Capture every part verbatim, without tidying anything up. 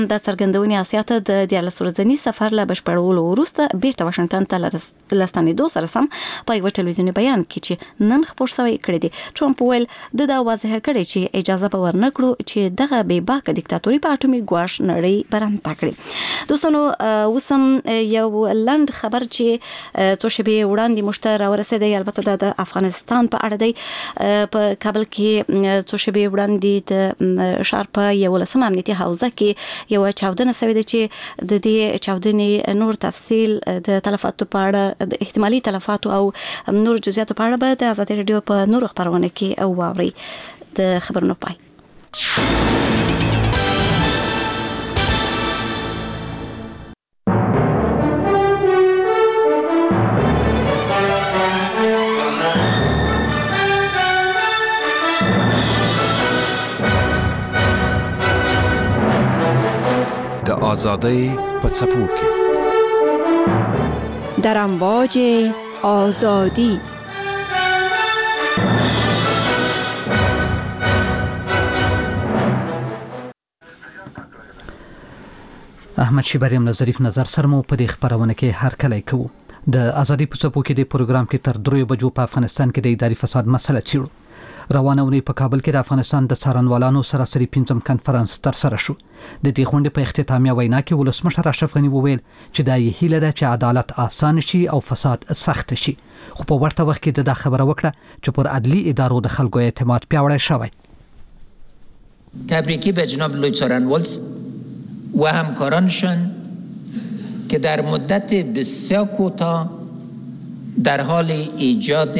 د څرګندونې اسیاته د دیارلس ورځني سفر له بشپړولو وروسته بیرته واشنگټن ته لستنېدو سره سم په یو ټلویزیوني بیان کې چې نن خبر شوی کړی دی ټرمپ ویل د دا واضح کړی چې اجازه به ورنکړو چې دغه بې باکه دیکتاتوري په اټومي ګواښ نړۍ برمته کړي. دوستانو وسم یو لند خبر چې څو شپې وړاندې مشته راورسېدی، البته د افغانستان په اړه دی. په کابل کې څو شپې وړاندې د ښار په یولسم امنیتي حوزه کې یو چاودنه شوې ده چې د دې چاودنې نور تفصیل د تلفاتو په اړه د احتمالي تلفاتو او نور جزئیاتو په اړه به د آزادي رادیو په نور خبرونه کې او واوري. د خبرونو پای آزادی په څپو کې در امواج آزادی. احمد شیبریم له ظریف نظر سره مو په دې خبرونه کې هر کله کوو. د آزادی په څپو کې د پروګرام کې تر دریو بجو په افغانستان کې د اداري فساد مسله څیړو. روانه ونې په کابل کې د افغانستان د څارنوالانو سراسري پنځم کنفرانس تر سره شو. د دې غونډې په اختتامیه وینا کې ولسمشر اشرف غنی وویل چې دا یې هیله ده چې عدالت آسان شي او فساد سخت شي، خو په ورته وخت کې د خبره وکړه چې پر عدلي ادارو د خلکو اعتماد پیاوړی شوی. تبریکی به جناب لوی څارنوالز و همکارانشان که در مدت بسیار کوتاه در حال ایجاد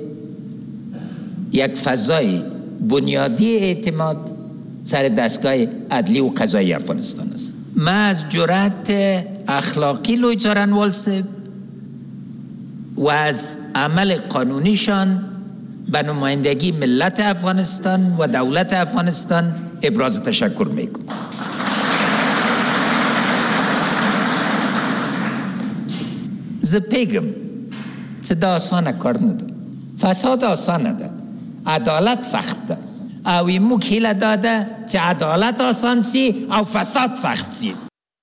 یک فضای بنیادی اعتماد سر دستگاه عدلی و قضایی افغانستان است. من از جرأت اخلاقی لوی څارنوالز و از عمل قانونیشان به نمایندگی ملت افغانستان و دولت افغانستان ابراز تشکر میکنم. ز پیگم چه دا آسانه کار نده، فساد آسانه ده، عدالت سخت ده، او ایمو کهیله داده چې عدالت آسان سی او فساد سخت سی.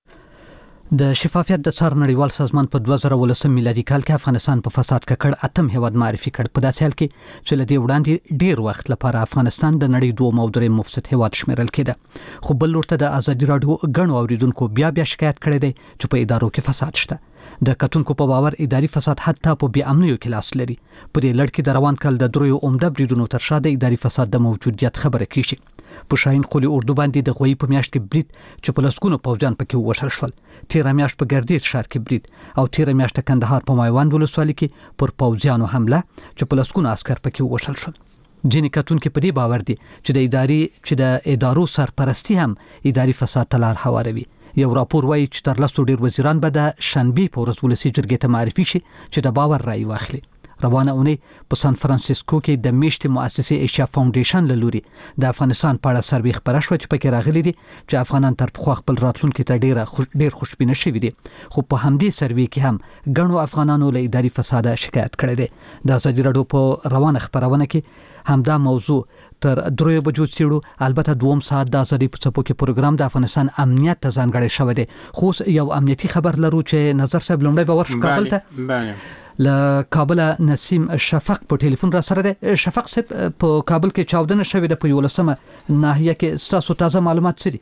د شفافیت د څار نړیوال سازمان په دوه زره ولسم میلادي کال کې افغانستان په فساد ککړ اتم هیواد معرفي کړ. په داسې حال کې چې لدی وړاندې ډیر وخت لپاره افغانستان د نړۍ دوه او درې مفسد هیواد شمیرل کېده، خو بل لورته د آزادي رادیو غنو اوریدونکو بیا بیا شکایت کړی دی چې په ادارو کې فساد شته. د کتونکو په باور اداري فساد حتی په بې امنیو کې لاس لري. په دې لړ کې د روان کال د دریو عمده بریدونو تر شا د اداري فساد د موجودیت خبره کیږي. په شاهین قلی اردو باندې د غوی په میاشت کې برید چې په لسګونو پوځیان پکې ووژل شول، تیره میاشت په ګردیز ښار کې برید او تیره میاشت کندهار په مایوند ولسوالۍ کې پر پوځیانو حمله چې په لسګونو عسکر پکې ووژل شول. ځینې کتونکو په دې باور دي چې د اداري چې د ادارو سرپرستی هم اداري فساد ته لار هواروي. یو راپور وایي چې تر لسو ډیر وزیران به د شنبې په ورځ ولسي جرګې ته معرفي شي چې د باور رای واخلي. روانه اونۍ په سان فرانسیسکو کې د میشتې مؤسسې ایشیا فاونډیشن له لوري د افغانستان په اړه سروې خپره شوه چې پکې راغلي دي چې افغانان تر پخوا خپل راتلونکي ته ډیر ډیر خوشبینه شوي دي، خو په همدې سروې کې هم ګڼو افغانانو له اداري فساده شکایت کړی دی. د آزادي رادیو په روانه خبرونه کې همدا موضوع تر دریو بجو څیړو. البته دوم ساعت د آزادي په څپو کې پروګرام د افغانستان امنیت ته ځانګړی شوی دی، خو یو امنیتي خبر لرو چې نظر صاحب لومړی به ورشو کابل ته. بله له کابل نسیم شفق په ټلیفون را سره دی. شفق صاحب په کابل کې چاودنه شوې ده په یولسمه ناحیه کې، ستاسو تازه معلومات څه دي؟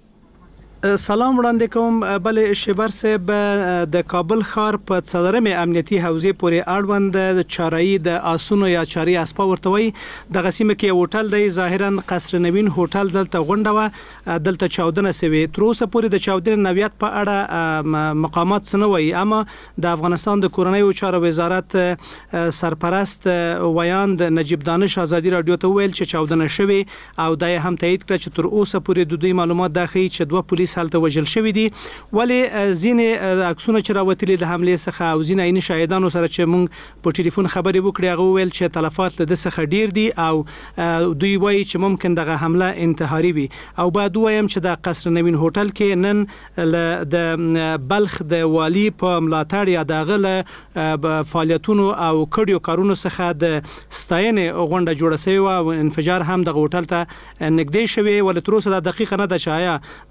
سلام وړاندې کوم. بل شیبر صاحب د کابل ښار په څلورمې امنیتي حوزې پورې اړوند د چارایي د آسونو یا چاري اسپا ورته وایي دغه سیمه کې هوټل دی، ظاهرا قصر نوین هوټل دلته غونډه وه، دلته چاودنه شوې. تر اوسه پورې د چاودنې نوعیت په اړه مقامات څه نه وایي، اما د افغانستان د کورنیو چارو وزارت سرپرست ویاند نجیب دانش آزادي رادیو ته ویل چې چاودنه شوې او دا هم تایید کړ چې تر اوسه پورې د دوی معلومات دا ښیي چې دوه پولیس هلته وژل شوي دي، ولې ځینې عکسونه چې راوتلي د حملې څخه او ځینې عیني شاهدانو سره چې موږ په ټلیفون خبرې وکړې هغه وویل چې تلفات له ده څخه ډیر دي او دوی وایي چې ممکن دغه حمله انتحاري وي. او باید ووایم چې د قصر نوین هوټل کې نن د بلخ د والی په ملاتړ یا د هغه له فعالیتونو او کړیو کارونو څخه د ستاینې غونډه جوړه شوې وه او انفجار هم دغه هوټل ته نږدې شوې، ولې تر اوسه دا دقیقه نه ده چې آیا د هوټل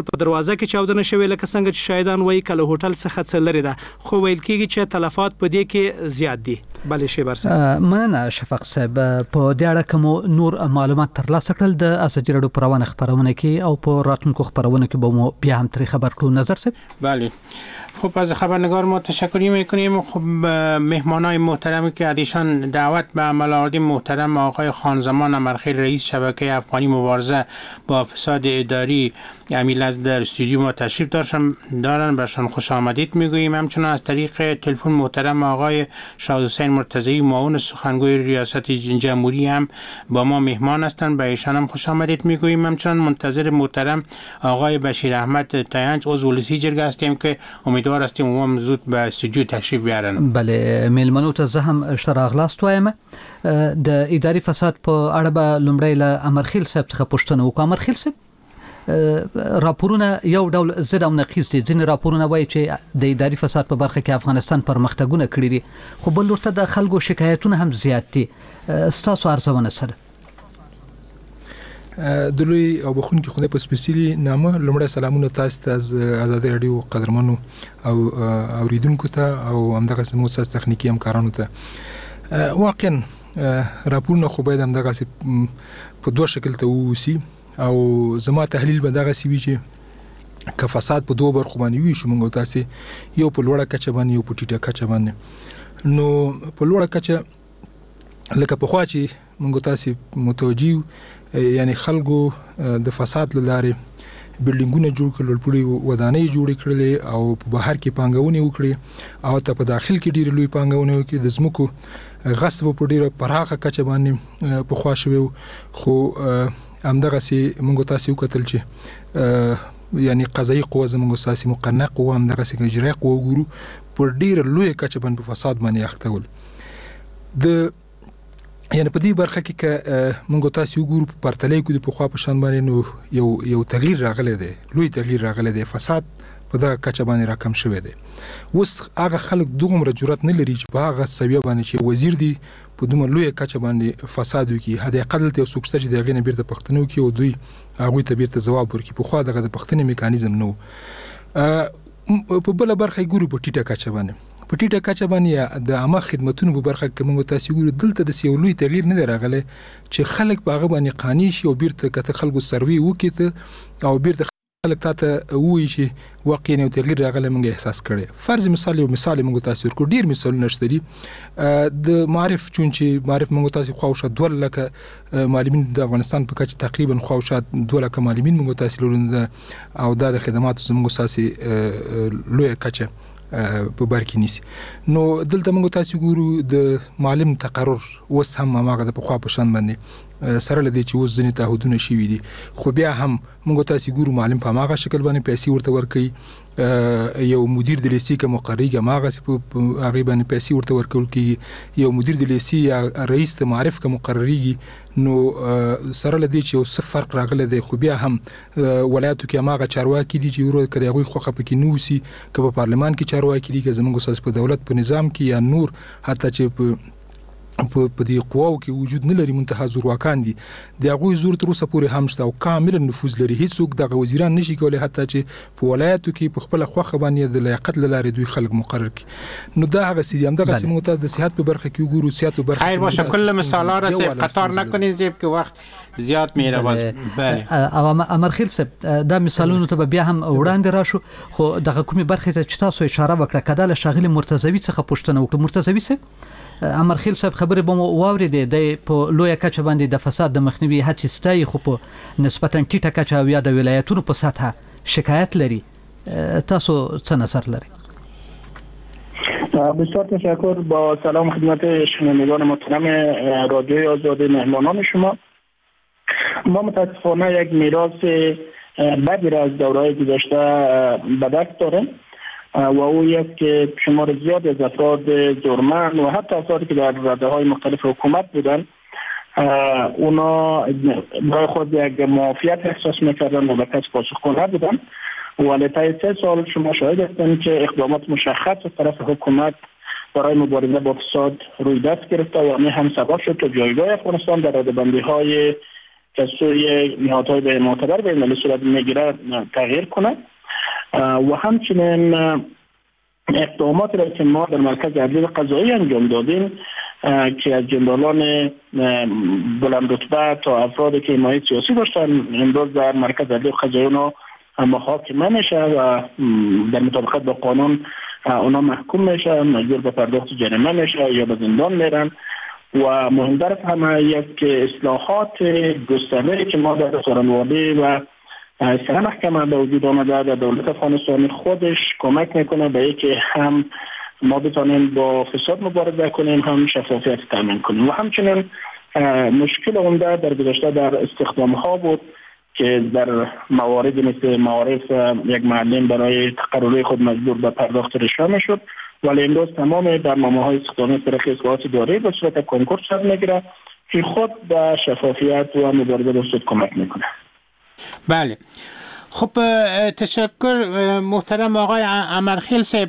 هوټل په دروازه کې چاودنه شوې لکه څنګه چې شاهدان وایي کله هوټل څخه څه لري ده خو ویل کېږي چې تلفات په دې کې زیات دي. بله شیبر صاحب مننه شفق صاحب. په دې اړه کوم نور معلومات ترلاسه کړل د ازادي راډیو پروانه خبرونه کې او په راتلونکو خبرونه کې به مو بیا هم تری خبر کړو. نظر صاحب؟ بله خب از خبرنگار ما تشکری میکنیم. خب مهمانای محترمی که از ایشان دعوت به عمل آوردیم محترم آقای خانزمان امرخیل رئیس شبکه افغانی مبارزه با فساد اداری امیل از در استودیو ما تشریف دارن دارن برشان خوش آمدید میگوییم. همچنان از طریق تلفن محترم آقای شاه حسین مرتضی معاون سخنگوی ریاست جمهوری هم با ما مهمان هستند، به ایشان هم خوش آمدید میگوییم. همچنان منتظر محترم آقای بشیر احمد تاینج عضو ولسی جرگه هستیم که امیدوار هستیم اونم زود به استودیو تشریف بیارن. بله میلمنو ته زه هم اشتراغلاست وایم. د اداري فساد په اړه به لومړی له امرخیل صاحب څخه پوښتنه وکړم. امرخیل صاحب راپورونه یو ډول زړه او نقیض دي. ځینې راپورونه وایي چې د اداري فساد په برخه کې افغانستان پرمختګونه کړي دي خو بل ورته د خلکو شکایتونه هم زیات دي. ستاسو ارزونه سره د لوی او بخونکي خدای په سپیشلی نامه لومړی سلامونه تاسو ته از آزادي رادیو قدرمنو او اوریدونکو ته او همدغه سمو ساس تخنیکی همکارانو ته. واقعا راپورونه خو باید همدغه په دوه شکل ته ووسی او زما تحلیل به دغه سی وی چې که فساد په دوه برخو باندې وي شو موږ تاسو یو په لوړه کچه باندې یو په ټیټه کچه باندې. نو په لوړه کچه لکه په خوا چې موږ تاسو متوجي یعنی خلکو د فساد لاره بلډینګونه جوړ کړل، پوری ودانۍ جوړ کړل او په بهر کې پانګونه وکړي او ته په داخل کې ډیر لوی پانګونه وکړي. د زمکو غصب په ډیره پراخه کچه باندې په خوا شوی خو همدغه سي موږ تاسو وکتل چې یعنی قضایي قوه زموږ سیاسي مقننه قوه همدغه سي اجرایي قوه ګورو په ډیر لوی کچه باندې په فساد باندې اخته ول. د یعنی په دې برخه کې ک موږ تاسو وګورو په پرتلې کې د پخوا په شان باندې نو یو یو تغییر راغلی دی، لوی تغییر راغلی دی. فساد په دغه کچه باندې راکم شوی دی. اوس هغه خلک دومره جرأت نه لري چې په هغه سویه باندې چې وزیر دی په دومره لوی کچه باندې فساد وکړي. هدا قتل ته سوکسته چې دغه نه بیرته پښتنو کې او دوی هغه ته بیرته جواب ورکړي. په خوا دغه د پښتنې میکانیزم نو په بل برخه ګورو په ټیټه کچه باندې په ټیټه کچه باندې د عامه خدماتونو په برخه کې موږ تاسو ګورو دلته د سیولوي تغییر نه راغلی چې خلک په هغه باندې قانوني شي او بیرته کته خلکو سروي وکړي او بیرته خلک ته وایي چې واقعي یو تغییر راغلی موږ احساس کړي. فرض مثال یو مثال موږ تاسو ورکو ډیر مثالونه شته دي د معرف چون چې معرف موږ تاسو خواوشه دوه لکه معلمین د افغانستان په کچه تقریبا خواوشه دوه لکه معلمین موږ تاسو لرونه او د خدماتو زموږ ساسي لوی کچه په بار کې نیسی. نو دلته موږ تاسو ګورو د معلم تقرر اوس هم هغه د پخوا په شان باندې سره لدی چې اوس ځنې تعهدونه شوي دي خو بیا هم موږ تاسو ګورو معلم په هغه شکل باندې پیسې ورته ورکوي. یو مدیر د لیسې کې مقرریږي هغه په هغه باندې پیسې ورته ورکول کیږي. یو مدیر د لیسې یا رئیس ته معرف کې مقرریږي. نو سره لدی چې یو څه فرق راغلی دی خو بیا هم ولایتو کې هغه چارواکي دي چې ورو کړي هغه خوخه پکې نوسی که په پارلمان کې چارواکي دي که زموږ ساس په دولت په نظام کې یا نور حتی چې په په دې قواو کې وجود نه لري منتها زورواکان دي د هغوی زور تر اوسه پورې هم شته او کامل نفوذ لري. هیڅوک دغه وزیران نشي کولی حتی چې په ولایتو کې په خپل خوخه باندې د لیاقت لاره دوی خلک مقرر کړي. نو دا هغه سیدی هم دغه سیمه ته د صحت په برخه کې وګورو صحت په برخه خیر باشه کل مثالا را سه قطار نکنید زیب که وقت زیاد میره باز. بله او امرخیل صاحب دا مثالونه ته بیا هم وړاندې راشو خو دغه کومي برخه ته چې تاسو اشاره وکړه کده له شاغلی مرتضوی څخه پوښتنه وکړه. مرتضوی صاحب امرخیل صاحب خبره به مو واورېدې د په لوی کچه باندې د فساد د مخنیوي هڅې ستایي خو په نسبتا ټیټه کچه او یا د ولایتونو په سطح شکایت لري. تاسو څه نظر لري؟ بسیار تشکر. با سلام خدمت شنوندگان محترم رادیوی آزادی مهمانان شما. ما متاسفانه یک میراث بدی را از دوره‌های گذشته به دست داریم و او یک که شمار زیادی از افراد جرمن و حتی افرادی که در رده‌های مختلف حکومت بودن اونا برای خود یک معافیت احساس میکردن و به کس پاسخگو نبودن. ولی تا سه سال شما شاهد هستید که اقدامات مشخص از طرف حکومت برای مبارزه با فساد روی دست گرفته و همین هم سبب شد که جایگاه افغانستان در رده‌بندی‌های که سوی نهادهای بین معتبر بین المللی صورت میگیره تغییر کنه و همچنین اقدامات را که ما در مرکز عدلی قضایی انجام دادیم که از جنرالان بلند رتبه تا افرادی که حمایت سیاسی داشتن امروز در مرکز عدلی قضایی اونا محاکمه میشه و در مطابقت با قانون اونا محکوم میشه، مجبور به پرداخت جریمه میشه یا به زندان میرن. و مهمتر از همه یک که اصلاحات گسترده که ما در سخنوردی و سه محکمه به وجود آمده در دولت افغانستان خودش کمک میکنه به اینکه هم ما بتانیم با فساد مبارزه کنیم، هم شفافیت تامین کنیم. و همچنین مشکل عمده در گذشته در استخدام ها بود که در موارد مثل معارف یک معلم برای تقرری خود مجبور به پرداخت رشوه میشد، ولی امروز تمام برنامه های استخدامی سرخی اصلاحات اداری به صورت کنکور صورت میگیره که خود به شفافیت و مبارزه با فساد کمک میکنه. بله، خب تشکر محترم آقای امرخیل صاحب.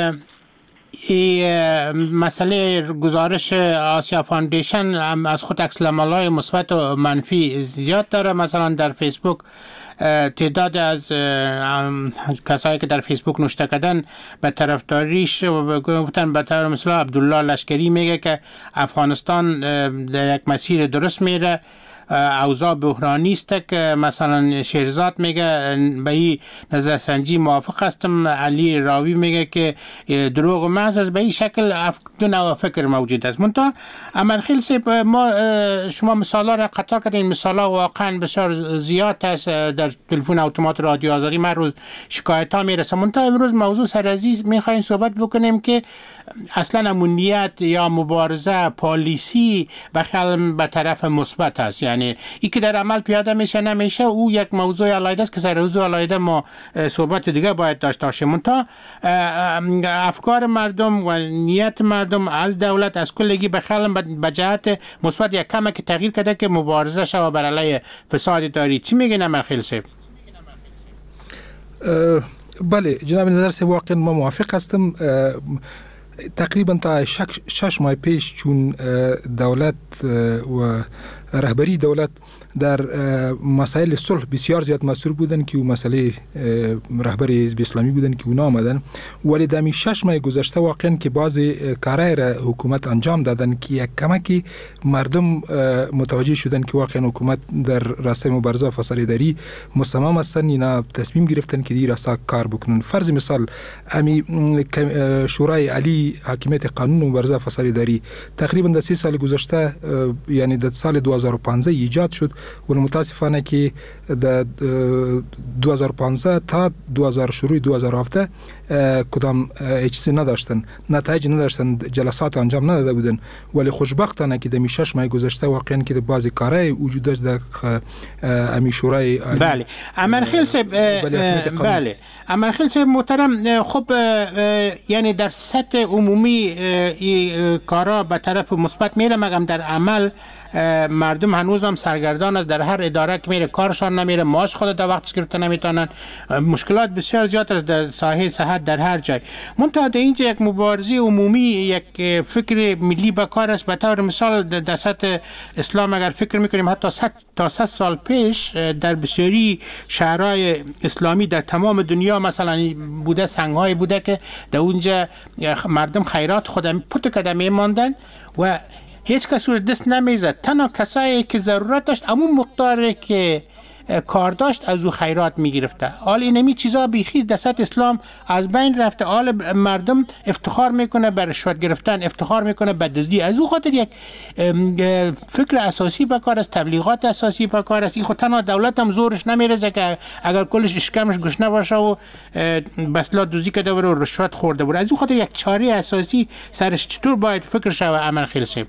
این مسئله گزارش آسیا فاندیشن از خود عکس‌العمل‌های مثبت و منفی زیاد داره. مثلا در فیسبوک تعداد از کسایی که در فیسبوک نوشته کردن به طرفداریش گفتن، به طور مثلا عبدالله لشکری میگه که افغانستان در یک مسیر درست میره، اوضاع بحرانی است که مثلا شیرزاد میگه به این نظرسنجی موافق هستم، علی راوی میگه که دروغ محض است. به این شکل دو نوع فکر موجود است. منتها امرخیل صاحب، ما شما مثالا را قطار کردین، مثالا واقعا بسیار زیاد است. در تلفن اتومات رادیو آزادی من روز شکایت ها میرسه. منتها امروز موضوع سرعزیز میخوایم صحبت بکنیم که اصلا امنیت یا مبارزه پالیسی بخیال به طرف مثبت است، یعنی ای که در عمل پیاده میشه نمیشه، او یک موضوع علیده است که سر موضوع علیده ما صحبت دیگه باید داشته باشیم. تا افکار مردم و نیت مردم از دولت از کلگی بخیال به جهت مثبت یک کمه که تغییر کرده که مبارزه شود بر علیه فساد داری. چی میگین امرخیل صاحب؟ بله جناب نظر صاحب، واقعا ما موافق هستم. تقریبا تا شش ماه پیش چون دولت و رهبری دولت در مسائل صلح بسیار زیاد مصروف بودن که اون مسئله رهبری حزب اسلامی بودن که اونا آمدن، ولی در شش ماه گذشته واقعا که بعضی کارهای را حکومت انجام دادن که یک کمکی مردم متوجه شدن که واقعا حکومت در راستای مبارزه فساد اداری مصمم هستن، اینا تصمیم گرفتن که دی راستا کار بکنن. فرض مثال امی شورای علی حاکمیت قانون و مبارزه فساد اداری تقریبا در سه سال گذشته، یعنی در سال دو هزار و پانزده ایجاد شد و متاسفانه که در دو هزار و پانزده تا دو هزار شروع دو هزار و هفده کدام چیزی نداشتن، نتایج نداشتن، جلسات انجام نداده بودن. ولی خوشبختانه که در شش ماه گذشته واقعا که بعضی کارهای وجود داشت در امی شورای. بله امرخیل صاحب، بله امرخیل صاحب محترم، خب یعنی در سطح عمومی این کارا به طرف مثبت میره، مگم در عمل مردم هنوز هم سرگردان است. در هر اداره که میره کارشان نمیره، معاش خود در وقتش گرفته نمیتونن، مشکلات بسیار زیاد است در ساحه صحت در هر جای. منتها در اینجا یک مبارزه عمومی، یک فکر ملی به کار است. به طور مثال در سطح اسلام اگر فکر میکنیم حتی تا صد سال پیش در بسیاری شهرهای اسلامی در تمام دنیا مثلا بوده سنگ‌های بوده که در اونجا مردم خیرات خود پت کده میماندن و هیچ کس رو دست نمیزد. تنها کسایی که ضرورت داشت همون مقداری که کار داشت از او خیرات میگرفته. حال اینمی چیزا بیخی دست اسلام از بین رفته. حال مردم افتخار میکنه به رشوت گرفتن، افتخار میکنه به دزدی. از او خاطر یک فکر اساسی به کار است، تبلیغات اساسی به کار است. این خود تنها دولت هم زورش نمیرسه که اگر کلش اشکمش گشنه باشه و بسلا دوزی کرده بره و رشوت خورده بره. از او خاطر یک چاره اساسی سرش چطور باید فکر شوه امرخیل صاحب؟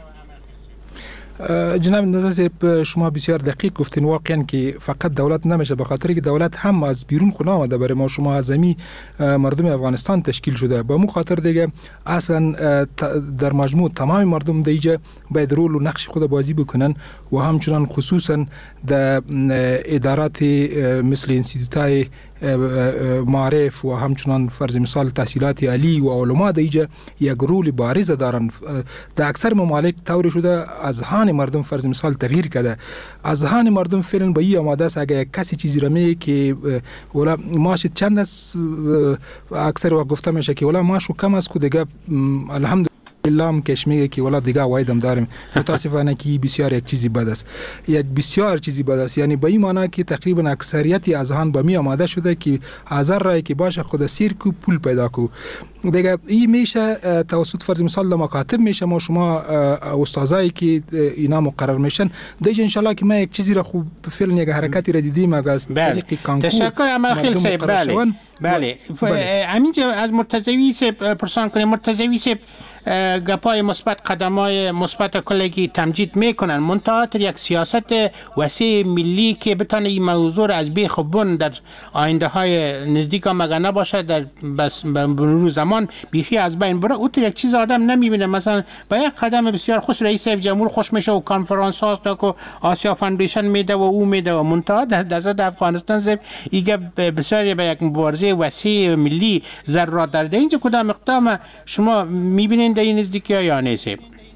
جناب نظر شما بسیار دقیق گفتین. واقعا که فقط دولت نمیشه، به خاطر که دولت هم از بیرون خونه آمده برای ما شما از زمین مردم افغانستان تشکیل شده. با مو خاطر دیگه اصلا در مجموع تمام مردم دیگه باید رول و نقش خود بازی بکنن و همچنان خصوصا در ادارات مثل انستیتوتای معارف و همچنان فرض مثال تحصیلات عالی و علما در اینجا یک رول بارز دارند. در اکثر ممالک طوری شده اذهان مردم فرض مثال تغییر کرده. اذهان مردم فعلا به این آماده است اگر کسی چیزی را میگه که ولا ماش چند است، اکثر وقت گفته میشه که ولا ماشو کم است، دیگه الحمدلله لام کش میگه که ولا دیگه وایدم داریم. متاسفانه که بسیار یک چیزی بد است، یک بسیار چیزی بد است. یعنی به این معنی که تقریبا اکثریت اذهان به می آماده شده که هزار رای که باشه خود سیر کو پول پیدا کو. دیگه این میشه توسط فرض مثال در مکاتب میشه ما شما استادایی که اینا مقرر میشن دیگه ان شاء الله که ما یک چیزی را خوب فعلا یک حرکتی را دیدیم اگر از طریق کانکور. تشکر امرخیل صاحب. بله بله همینجا از مرتضوی صاحب پرسان کنیم. مرتضوی صاحب گپای مثبت، قدمای مثبت کلگی تمجید میکنن، منتها یک سیاست وسیع ملی که بتونه این موضوع را از بیخ و بن در آینده های نزدیک مگه نباشه در بس مرور زمان بیخی از بین بره، او یک چیز آدم نمیبینه. مثلا با یک قدم بسیار خوش رئیس جمهور خوش میشه و کانفرانس هاست که آسیا فاندیشن میده و او میده و منتها در افغانستان زب ایگه بسیار به یک مبارزه وسیع ملی ضرورت داره. اینجا کدام اقدام شما میبینید در این نزدیکی ها یا نیست؟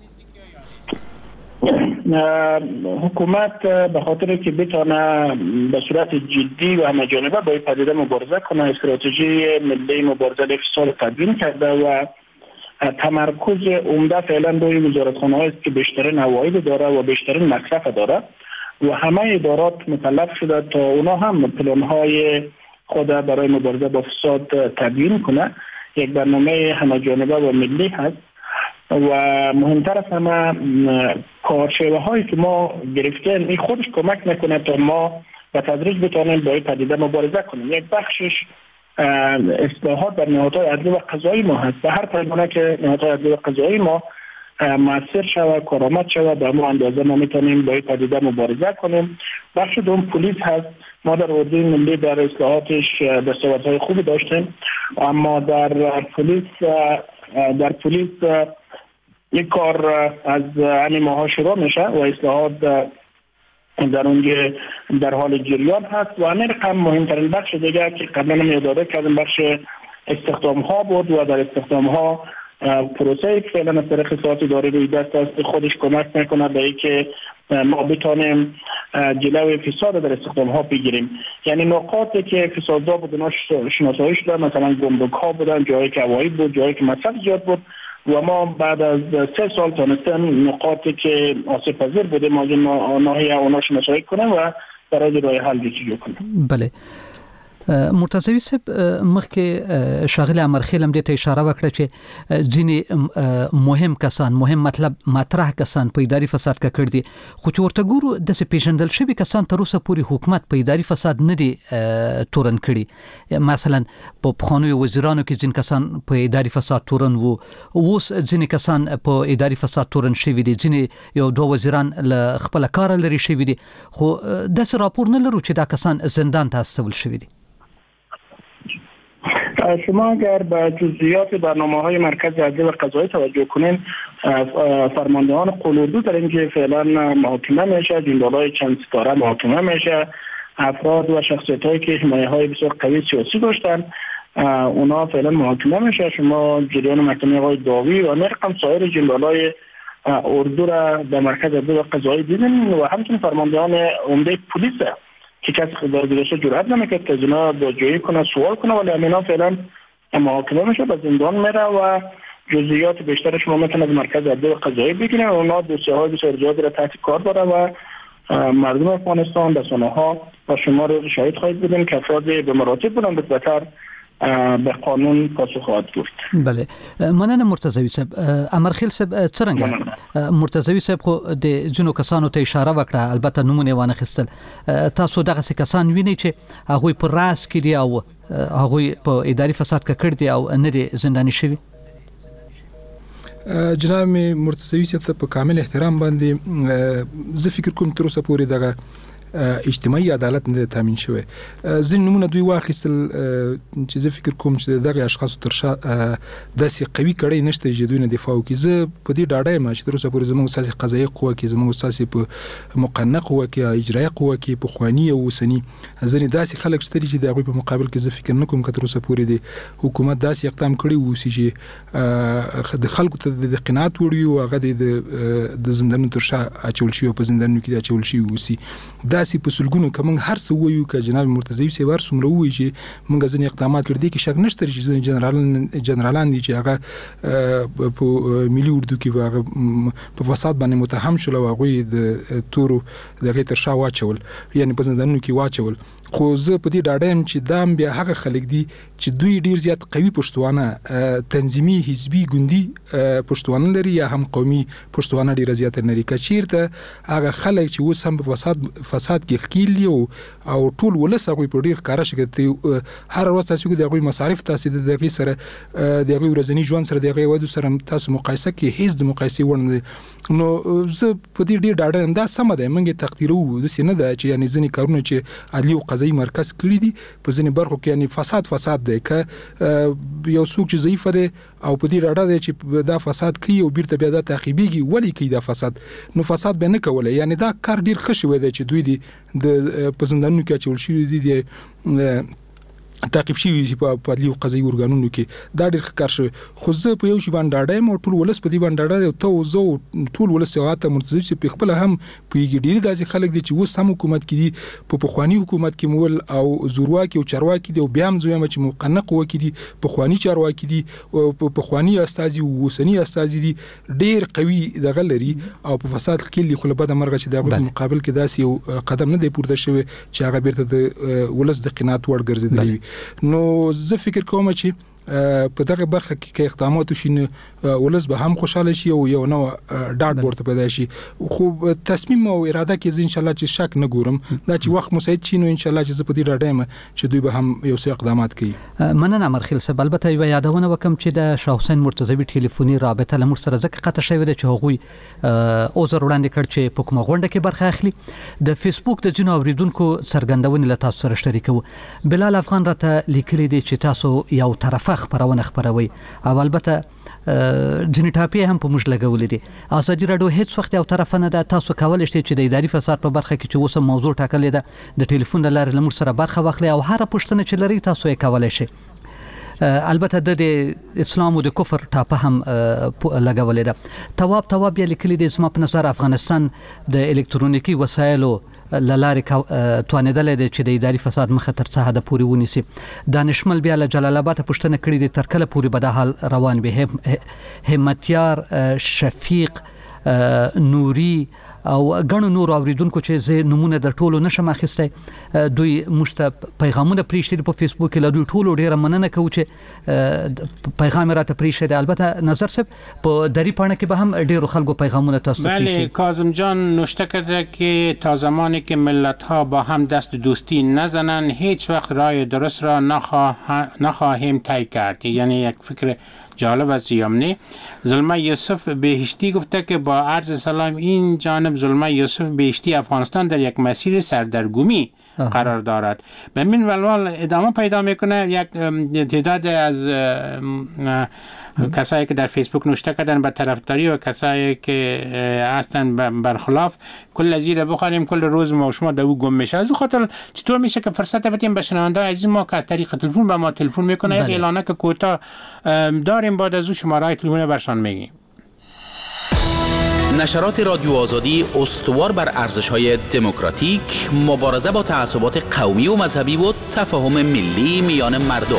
حکومت به خاطر که بتونه به صورت جدی و همه جانبه با این پدیده مبارزه کنه، استراتژی ملی مبارزه افساد تدوین کرده و تمرکز عمده فعلا روی وزارتخانه است که بیشترین عواید داره و بیشترین مصرف داره و همه ادارات مکلف شده تا اونا هم پلان‌های خود برای مبارزه با فساد تدوین کنه. یک برنامه همه جانبه و ملی هست و مهمتر از همه کارشیوه هایی که ما گرفتیم این خودش کمک میکنه تا ما به تدریج بتونیم با این پدیده مبارزه کنیم. یک بخشش اصلاحات در نهادهای عدلی و قضایی ما هست. به هر پیمانه که نهادهای عدلی و قضایی ما مؤثر شود، کارآمد شود، به ما اندازه ما میتونیم با این پدیده مبارزه کنیم. بخش دوم پلیس هست. ما در اردوی ملی در اصلاحاتش دستاوردهای خوبی داشتیم، اما در پلیس در پلیس یک کار از همین ماها شروع میشه و اصلاحات در اونجا در حال جریان هست و همین رقم مهمترین بخش دیگه که قبلا هم یادآوری کردیم بخش استخدام ها بود و در استخدام ها پروسه که فعلا از طریق اصلاحات اداری روی دست است خودش کمک میکنه به اینکه ما بتونیم جلوی فساد در استخدام ها بگیریم. یعنی نقاطی که فسادزا بود اونا شناسایی شده، مثلا گمرک ها بودن، جایی که عواید بود، جایی که مصرف زیاد بود و ما بعد از سه سال تونستیم نقاطی که آسیب پذیر بوده ما ناحیه اونا شناسایی کنیم و برای راه حل جستجو کنیم. بله مرتضوی صاحب مخکې شاغلی امرخیل هم دې ته اشاره وکړه چې ځینې مهم کسان مهم مطلب مطرح کسان په اداري فساد کې کړ دي، خو چې ورته ګورو داسې پیژندل شوي کسان تر اوسه پورې حکومت په اداري فساد نه دي تورن کړي. مثلا په پخوانیو وزیرانو کې ځینې کسان په اداري فساد تورن وو، اوس ځینې کسان په اداري فساد تورن شوي دي، ځینې یو دوه وزیران له خپله کاره لرې شوي دي، خو داسې راپور نه لرو چې دا کسان زندان ته استول شوي دي. شما اگر به جزئیات برنامه‌های مرکز عدلی و قضایی توجه کنین، فرماندهان قلوردو در اینجا فعلا محاکمه میشه، جنرال‌های چند ستاره محاکمه میشه، افراد و شخصیت‌هایی که حمایه‌های بسیار قوی سیاسی داشتن اونا فعلا محاکمه میشه. شما جریان محکمه آقای داوی و رقم سایر جنرال‌های اردو را در مرکز عدلی و قضایی دیدین و همچنین فرماندهان عمده پلیس که کسی خبرگیرش جرأت نمیکرد که از اینا بازجویی کنه، سوال کنه، ولی همینا فعلا محاکمه میشه، به زندان میره و جزئیات بیشتر شما میتونه از مرکز عدلی و قضایی بگیرن. اونا دوسیه های بسیار زیادی را تحت کار داره و مردم افغانستان رسانه ها و شما رو شاهد خواهید بودین که افراد به مراتب بودن بهتر به قانون پاسخ خواهد گفت. بله مننه مرتضوی صاحب. امرخیل صاحب څنګه مرتضوی صاحب خو د جنو کسانو ته اشاره وکړه، البته نمونه وانه خستل. تاسو دغه کسان وینئ چې هغه پر راس کې دي او هغه په اداري فساد کې کړ دي او نه دي زنداني شوی؟ جناب مرتضوی صاحب ته په کامل احترام باندې زه فکر کوم تر اوسه پورې دغه اجتماعي عدالت نه تامین شوی. ځین نمونه دوی واخیستل چې زه فکر کوم چې دغه اشخاص تر شا داسې قوي کړي نشته چې دوی نه دفاع وکړي. زه په دې ډاډه یم چې تر اوسه پورې زموږ سیاسي قضایي قوه کې زموږ سیاسي په مقننه قوه کې اجرایي قوه کې په خواني او وسني ځنې داسې خلک شته چې د هغوی په مقابل کې زه فکر نه کوم که تر اوسه پورې د حکومت داسې اقدام کړی ووسي چې د خلکو ته د قناعت وړ وي او هغه د زندانونو تر شا اچول شي او په زندانونو کې اچول شي ووسي. داسې په سلګونو که موږ هر څه ووایو که جناب مرتضی صاحب هر څومره ووایي چې موږ ځینې اقدامات کړي دي کې شک نشته چې ځینې جنرالان جنرالان دي چې هغه په ملي اردو کې هغه په فساد باندې متهم شول او هغوی د تورو دغې تر شا واچول یعنې په زندانونو کې واچول. خو زه په دې ډاډه یم چې دا بیا هغه خلک دي چې دوی ډیر زیات قوي پښتوانه تنظیمي حزبي ګوندي پښتوانه لري یا هم قومي پښتوانه ډیر زیات لري. که چیرته هغه خلک چې اوس هم په فساد فساد کې ښکیل دي او ټول ولس هغوی په ډیر ښکاره شکل هر ورځ تاسو د هغوی مصارف تاسو د هغوی سره د هغوی ورځني ژوند سره د هغوی ودو سره تاسو مقایسه کې هیڅ د مقایسې وړ نه دي. نو زه په دې ډیر ډاډه یم دا سمه ده موږ تقدیرو داسې نه ده چې یعنې ځینې کارونه چې عدلي او قضایي مرکز کړي دي په ځینې برخو کې یعنې فساد فساد دی که یو څوک چې ضعیفه دی او په دې ډاډه دی چې دا فساد کوي او بیرته بیا دا تعقیبېږي ولې کوي دا فساد نو فساد به نه کولی. یعنې دا کار ډیر ښه شوی دی چې دوی دي د په زندانونو کې اچول شوي دي د تعقیب شوي په عدلي او قضایي ارګانونو کې دا ډېر ښه کار شوی. خو زه په یو شي باندې ډاډه یم او ټول ولس په دې باندې ډاډه دی او ته او زه ټول ولس یو حتی مرتضی صاحب پخپله هم پوهېږي ډېرې داسې خلک دي چې اوس هم حکومت کې دي په پخواني حکومت کې مول او زورواکي او چارواکي دي او بیا هم زه وایم چې مقننه قوه کې دي پخواني چارواکي دي او پخواني استازي او اوسني استازي دي ډېر قوي دغه لري او په فساد ښکیل دي. خو له بده مرغه چې د هغوی په مقابل کې داسې یو قدم نه دی پورته شوی چې هغه بیرته د ولس د قناعت وړ ګرځېدلی وي. نو زه فکر کوم چې په دغه برخه کې که اقدامات وشي نو ولس به هم خوشاله شي او یو نوع ډاډ ورته پیدا شي. خو تصمیم او اراده کې زه انشاءالله چې شک نه ګورم دا چې وخت مساعد شي نو انشاءالله چې زه په دې ډاډه یم چې دوی به هم یو څه اقدامات کوي. مننه مرخیل صاحب. البته یوه یادونه وکم چې د شاه حسین مرتضوي ټلیفوني رابطه له موږ سره ځکه قطع شوې ده چې هغوی عذر وړاندې کړ چې په کومه غونډه کې برخه اخلي. د فیسبوک د ځینو اوریدونکو څرګندونې له تاسو سره شریکوو. بلال افغان راته لیکلی دی چې تاسو یو طرفه خپرونه خپروي او البته ځینې ټاپې هم په موږ لګولې دي. ازادي راډیو هیڅ وخت یو طرفه نه ده. تاسو کولی شئ چې د اداري فساد په برخه کې چې اوس هم موضوع ټاکلې ده د ټلیفون له لارې له موږ سره برخه واخلئ او هره پوښتنه چې لرئ تاسو یې کولی شئ. البته د اسلام او د کفر ټاپه هم لګولې ده. تواب تواب یې لیکلي دی زما په نظر افغانستان د الکترونیکي وسایلو للارې توانېدلی دی چې د اداري فساد مخه تر څه حده پورې ونیسي. دانشمل بیا له جلال آباده پوښتنه کړې دي تر کله پورې به دا حال روان وي. همتیار، شفیق، نوري او ګڼو نور اوریدونکو چې زه نمونه د ټولو نشم اخیستی دوی موږ ته پیغامونه پرېښتي دي په فیسبوک کې. له دوی ټولو ډېره مننه کوو چې پیغام یې راته پرېښی دی. البته نظر صاحب په دری پاڼه کې به هم ډېرو خلکو پیغامونه تاسو ته بله پرېښي. کاظم جان نوشته کرده که تا زمانی که ملت ها با هم دست دوستی نزنن هیچ وقت راه درست را نخواه... نخواهیم طی کرد. یعنی یک فکر جالب از یامنه. زلمه یوسف بهشتی گفته که با عرض سلام این جانب زلمه یوسف بهشتی افغانستان در یک مسیر سردرگمی آه. قرار دارد. به من ولوال ادامه پیدا میکنه. یک تعداد از کسایی که در فیسبوک نوشته کردن به طرفداری و کسایی که هستن برخلاف کل از این بخوانیم کل روز ما و شما در او گم میشه. از خاطر چطور میشه که فرصت بدیم به شنونده عزیز ما که از طریق تلفن به ما تلفن میکنه. یک اعلانه که کوتاه داریم بعد از او شماره تلفن برشان میگیم. نشرات رادیو آزادی استوار بر ارزش‌های دموکراتیک، مبارزه با تعصبات قومی و مذهبی و تفاهم ملی میان مردم.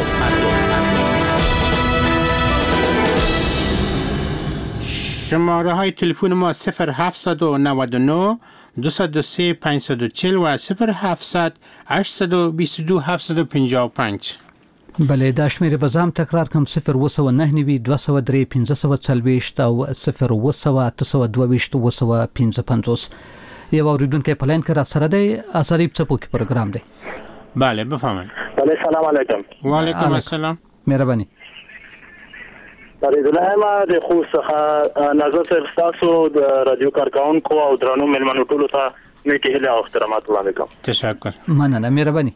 شماره های تلفن ما صفر هفتصد و نود و نه دویست و سه پانصد و چهل و صفر هفتصد هشتصد و بیست و دو هفتصد و پنجاه و پنج. بله دا شمېرې به زه هم تکرار کړم صفر اوه سوه نهه نوي دوه سوه درې پنځه سوه څلوېښت او صفر اوه سوه اته سوه دوه ویشت اوه سوه پنځه پنځوس. یو اورېدونکی په لاین کې راسره دی. ازادي څپوکي پروګرام دی. بله بفرمایید. بله سلام علیکم. و علیکم السلام. مهرباني. پریدله ما د خو څخه نظر صاحب تاسو د رادیو کارکونکو او درنو ملمنو ټولو ته نیکی هیله او احترامات وړاندې کوم. تشکر. مننه، مهرباني.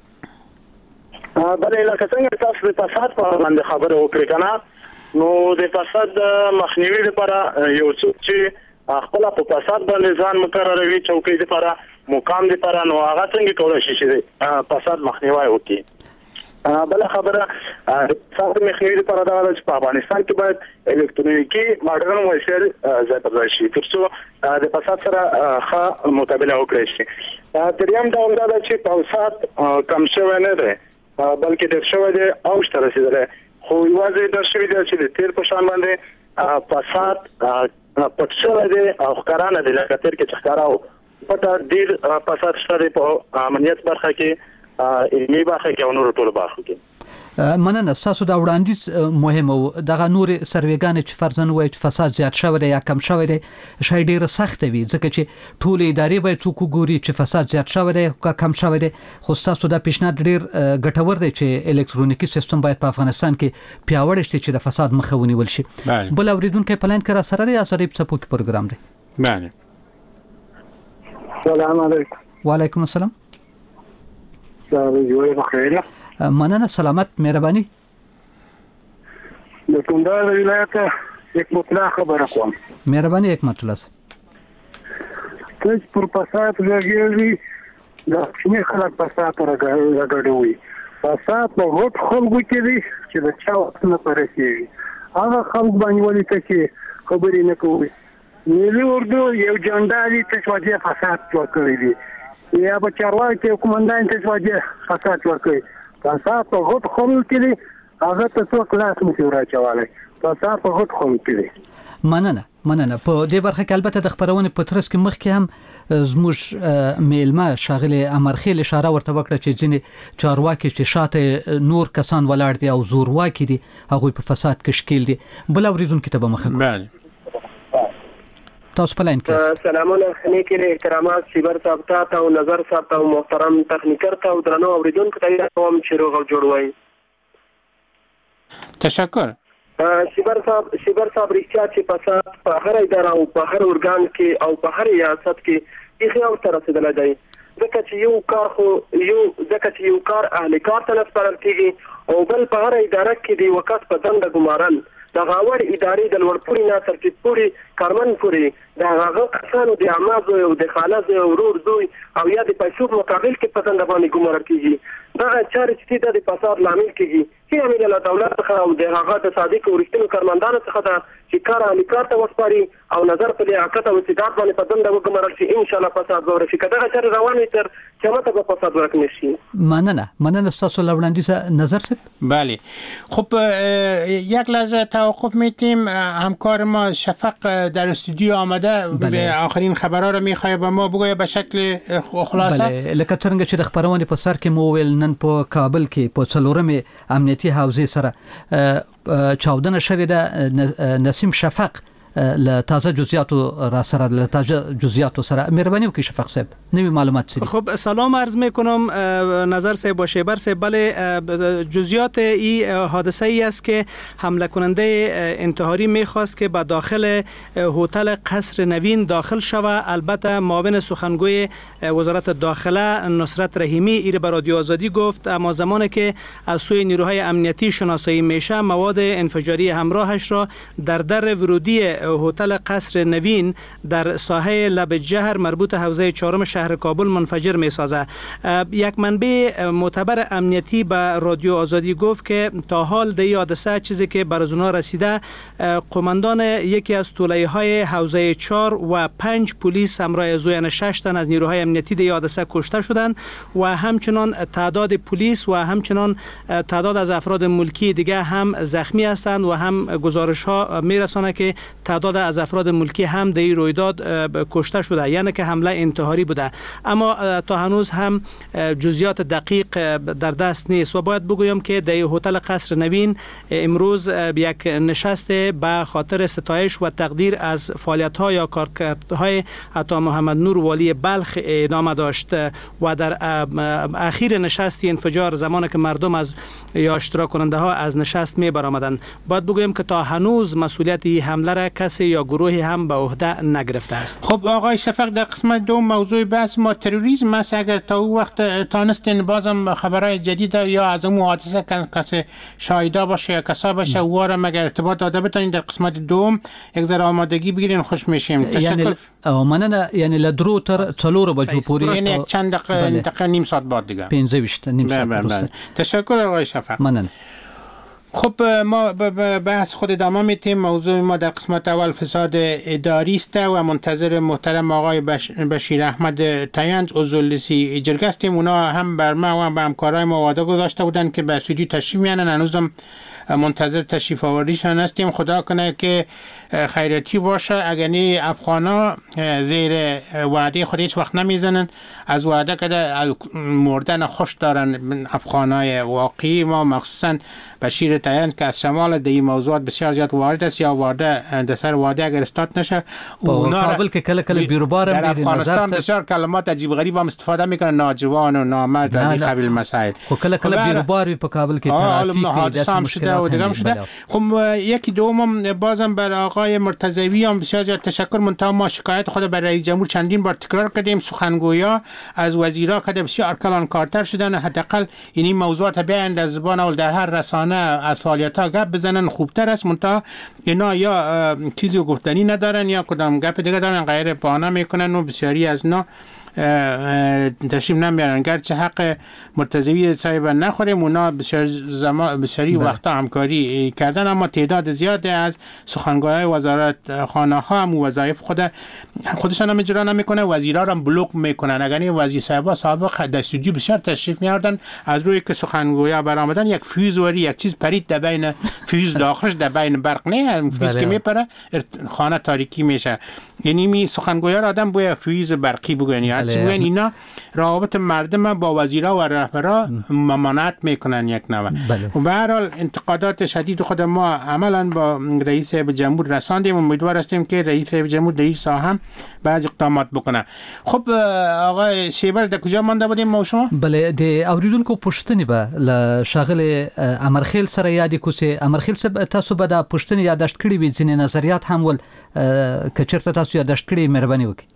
بلې لکه څنګه تاسو د فساد په باندې خبره وکړئ کنه، نو د فساد مخنیوي لپاره یو څوک چې خپل په فساد باندې ځان مقرروي چوکۍ لپاره مقام لپاره، نو هغه څنګه کولای شي چې فساد مخنیوي وکړي. بل خبره فساد مخنیوي لپاره دا چې په افغانستان کې باید الکترونیکي ماډرن وسایل ځای پر ځای شي ترڅو د فساد سره ښه مقابله وکړي شي. دریم ډول دا چې فساد کم شوی نه دی بلکې ډېر شوی دی او شته رسیدلی، خو یوازې دا شوي دی چې د تیر په شان باندې فساد پټ شوی دی او ښکاره نه دی لکه تیر کې چې ښکاره و. پټه ډېر فساد شته دی په امنیت برخه کې، علمي برخه کې او نورو ټولو برخو کې. مننه، تاسو دا وړاندیز مهم او دغه نور سروېګانې چې فرضاً وایي چې فساد زیات شوی دی یا کم شوی دی شاید ډېره سخته وي، ځکه چې ټول ادارې باید څوک وګوري چې فساد زیات شوی دی یا کم شوی دی. خو تاسو دا پیشنهاد ډېر ګټور دی چې الکترونیکي سیستم باید په افغانستان کې پیاوړی شي چې د فساد مخه ونیول شي. بل اوریدونکو په لاین کې را سره دی، ازریب څپوکي پروګرام دی. بله. سلام علیکم. وعلیکم السلام. جوړه بخیر. مننه، سلامت، مهرباني. د کندهار ولایت حکمت الله خبره کوم. مهرباني حکمت الله. چې پر فساد راګیږي دا چې خلک فساد راګړوي. فساد په وټ خلکو کې دی چې د چا وخت نه پرېږي. هغه خلک باندې ولې ته چې خبرې نه کوي. ملي اردو یو جندالي چې وجه فساد وکړي دي. یا په چارواکي کې کومندان چې وجه فساد وکړي. فساد په غوټ خلکو کې دی، هغه ته څو کلاس مو راچواله. فساد په غوټ خلکو کې دی. مننه، مننه. په دې برخه کې البته د خبرونه په ترڅ کې مخکې هم زموږ میلمه شاغله امرخیل اشاره ورته وکړه چې ځینې چارواکي چې شاته نور کسان ولاړ دي او زورواکي دي هغه په فساد کې شکیل دي. بل اوریدونکو ته به مخه. بله. تاسو په لاین کې. سلامونه، نیکی احترامات شیبر صاحب ته او نظر صاحب ته او محترم تخنیکر ته او درنو اوریدونکو ته کوم چې روغ جوړوي. تشکر. شیبر صاحب شیبر صاحب رښتیا چې فساد په هر اداره او په هر ارګان کې او په هر ریاست کې یې او تر رسیدل دی، ځکه چې یو کار خو یو ځکه چې یو کار اهل کار ته سپارل کیږي او بل په هر اداره کې دی وکړ په دنده ګمارل د غاور ادارې د لوړپوړي نه تر ټیټپوړي کارمن پورې د هغه کسانو د اعمازو او د خالص او ورور زوی او یا د پیسو مقابل کې په دنده باندې ګمارل کیږي. دا چارې چې د فساد لامل کیږي چې امیر له دولت څخه او د هغه د صادق او رښتینو کارمندانو څخه دا چې کار علی کار ته وسپاري او نظر په لیاقت او استعداد باندې په دنده وګمارل شي، ان شاء الله فساد به ورشي. کله چې روانې تر قیامت به فساد ورک نشي. مننه، مننه تاسو لوړاندیز نظر صاحب. بله. خب یک لحظه توقف میتیم. همکار ما شفق در استودیو آمده. بله. آخرین خبرها رو میخواد به ما بگوید به شکل خلاصه. بله، لکه څنګه چې د خبرونه په سر کې مو ویل نن په کابل کې په څلورمه امنیتي حوزې سره چاودنه شوې ده. نسیم شفق له تازه جزئیاتو را سره له تازه جزئیاتو سره مهرباني وکړئ شفق صاحب نوی معلومات سید. خب سلام عرض میکنم نظر صاحب با شیبر صاحب. بله، جزئیات این حادثه ای است که حمله کننده انتحاری میخواست که به داخل هتل قصر نوین داخل شود. البته معاون سخنگوی وزارت داخله نصرت رحیمی ایر به رادیو آزادی گفت اما زمانی که از سوی نیروهای امنیتی شناسایی میشه مواد انفجاری همراهش را در در ورودی هتل قصر نوین در ساحه لب جهر مربوط حوزه چهارم شهر کابل منفجر می سازه. یک منبع معتبر امنیتی به رادیو آزادی گفت که تا حال در این حادثه چیزی که بر از اونها رسیده قماندان یکی از طولایه های حوزه چهار و پنج پلیس همراه زویان شش تن از نیروهای امنیتی در این حادثه کشته شدند و همچنان تعداد پلیس و همچنان تعداد از افراد ملکی دیگه هم زخمی هستند و هم گزارش ها می رسانه که تعداد از افراد ملکی هم در این رویداد کشته شده، یعنی که حمله انتحاری بوده. اما تا هنوز هم جزئیات دقیق در دست نیست و باید بگویم که در هتل قصر نوین امروز یک نشست به خاطر ستایش و تقدیر از فعالیت‌ها یا کارکردهای عطا محمد نور والی بلخ ادامه داشت و در اخیر نشستی انفجار زمانی که مردم از یا اشتراک کننده ها از نشست می برآمدند. باید بگویم که تا هنوز مسئولیت این حمله را کسی یا گروهی هم به عهده نگرفته است. خب آقای شفق، در قسمت دو موضوع بحث ما تروریسم است. اگر تا او وقت تانستین بازم خبرهای جدید یا از اون حادثه کسی شاهدا باشه یا کسا باشه او را مگر ارتباط داده بتونین در قسمت دوم یک ذره آمادگی بگیرین خوش میشیم. تشکر. مننه. یعنی لدرو تر څلور بجو پورې یعنی چند دقیقه تقریبا نیم ساعت بعد دیگه پنځه ویشت نیم ساعت وروسته. تشکر آقای شفق. مننه. خب ما بحث خود ادامه میتیم. موضوع ما در قسمت اول فساد اداری است و منتظر محترم آقای بش بشیر احمد تینج عضو لیسی جرگه هستیم. اونا هم بر ما و به همکارای ما وعده گذاشته بودن که به استودیو تشریف میارن. هنوزم منتظر تشریف آوریشان هستیم. خدا کنه که خیراتی باشه. اگر نه افغانا زیر وعده خود هیچ وقت نمیزنن. از وعده که مردن خوش دارن افغانای واقعی. ما مخصوصا بشیر تینج که از شمال در این موضوعات بسیار زیاد وارد است یا وارد در سر وعده اگر استارت نشه اونا کابل که کله کله بیروبار در افغانستان بسیار کلمات عجیب غریب هم استفاده میکنن، ناجوان و نامرد از این قبیل مسائل. خب کله کله بیروبار په کابل کې ترافیک هم شده و دیگه هم شده. خب یکی دوم بازم بر آقای مرتضوی هم بسیار زیاد تشکر. منتها ما شکایت خود بر رئیس جمهور چندین بار تکرار کردیم. سخنگویا از وزیرا که بسیار کلان کارتر شدن. حداقل این موضوعات بیان از زبان اول در هر رسانه از فعالیت‌ها گپ بزنن خوبتر است. منتها اینا یا چیزی گفتنی ندارن یا کدام گپ دیگه دارن غیر بهانه میکنن و بسیاری از اینا تشریف نمیارن. گرچه حق مرتضوی صاحب نخوریم، اونا بسیار زمان بسیاری وقتا همکاری کردن، اما تعداد زیاده از سخنگوهای وزارت خانه ها هم وظایف خود خودشان هم اجرا نمیکنه، وزیرا هم بلوک میکنن. اگر این وزیر صاحبا سابق در استودیو بسیار تشریف میاردن، از روی که سخنگویا برآمدن یک فیوز وری یک چیز پرید در بین فیوز داخلش در بین برق نه فیوز که میپره خانه تاریکی میشه. یعنی می سخنگویا را آدم باید فیوز برقی بگن چون اینا روابط مردم با وزیرا و رهبرا ممانعت میکنن یک نوع. و به هر حال انتقادات شدید خود ما عملا با رئیس جمهور رساندیم. امیدوار هستیم که رئیس جمهور در این ساحه هم بعض اقدامات بکنه. خب آقای شیبر در کجا مانده بودیم ما شما؟ بله د اوریدونکو پوښتنې به ل شاغل امرخیل سره یاد کوسه امرخیل سره تاسو به د پوښتنې یاداشت کړی وي، ځینې نظریات هم ول کچرته تاسو یاداشت کړی مهرباني وکړئ.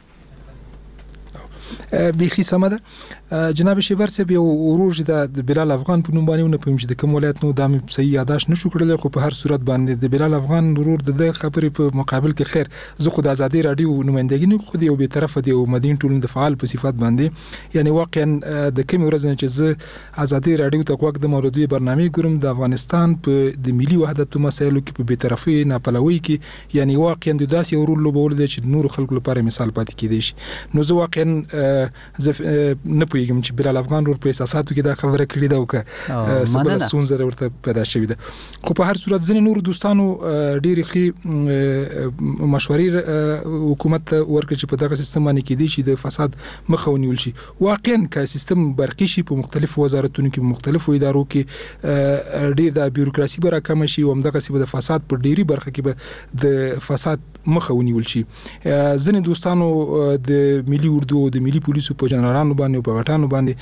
بیخي سمه ده. جناب شیبر صاحب یو وروج د بلال افغان په نوم باندې نه پم چې د کوم ولایت نو د صحیح یاداش نشو کړل، خو په هر صورت باندې د بلال افغان ورور د خبرې په مقابل کې خیر زه خو د ازادي رادیو نمائندګي نه خو یو به طرف دی او مدین ټولن د فعال په صفات باندې یعنی واقعا د کوم ورځ نه چې زه ازادي رادیو ته وګ د موضوعي برنامه ګورم د افغانستان په د ملي وحدت مسایلو کې په بیطرفي نه پلوي کې یعنی واقعا د داسې ورور لوبول دي چې نور خلکو لپاره مثال پاتې کیدی شي. نو زه واقعا نه پوهیږم چې بلال افغان ور په اساساتو کې دا خبره کړې ده او که سبل سونزره ورته پیدا شوې ده. خو په هر صورت ځینې نور دوستانو ډېری ښې مشورې حکومت ورکړي چې په دغه سیستم باندې کې دي چې د فساد مخه ونیول شي. واقعا که سیستم برقي شي په مختلفو وزارتونو کې مختلفو ادارو کې ډېر د بیروکراسي به راکمه شي او همدغه سی به د فساد په ډېری برخه کې به د فساد مخه ونیول شي. ځینې دوستانو د ملي اردو د ملي پولیسو په جنرالانو باندې او په غټانو باندې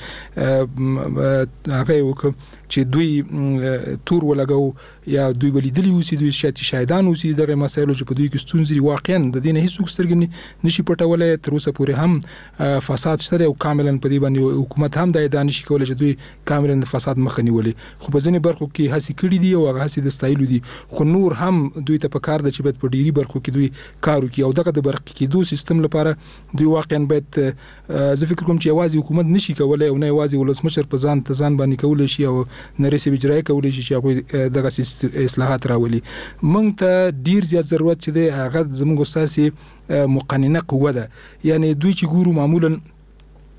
هغه وکړ چې دوی تور ولګو یا دوی ولیدلی اوسې دوی شاید شاهدان اوسې دغه مسایلو چې په دوی کې ستونزې واقعا د دې نه هیڅ سترګې نشي پټولای. تر اوسه پورې هم فساد شته او کاملا په دې باندې حکومت هم د ادانې شي کولای چې دوی کاملا د فساد مخه نیولي. خو په ځینې برخو کې هڅې کړې دي او هغه هڅې د ستایلو دي، خو نور هم دوی ته پکار ده چې باید په ډېری برخو کې دوی کار وکړي او دغه د برق کېدو سیستم لپاره دوی واقعا باید زه فکر کوم چې یوازې حکومت نشي کولای او نه یوازې ولسمشر په ځان ته ځان باندې کولای شي او نریسي اجرای کولای شي چې هغه دغه اصلاحات راولي. موږ ته ډیر زیات ضرورت چې دی هغه زموږ اساسي مقننه قوه ده. یعنی دوی چې ګورو معمولا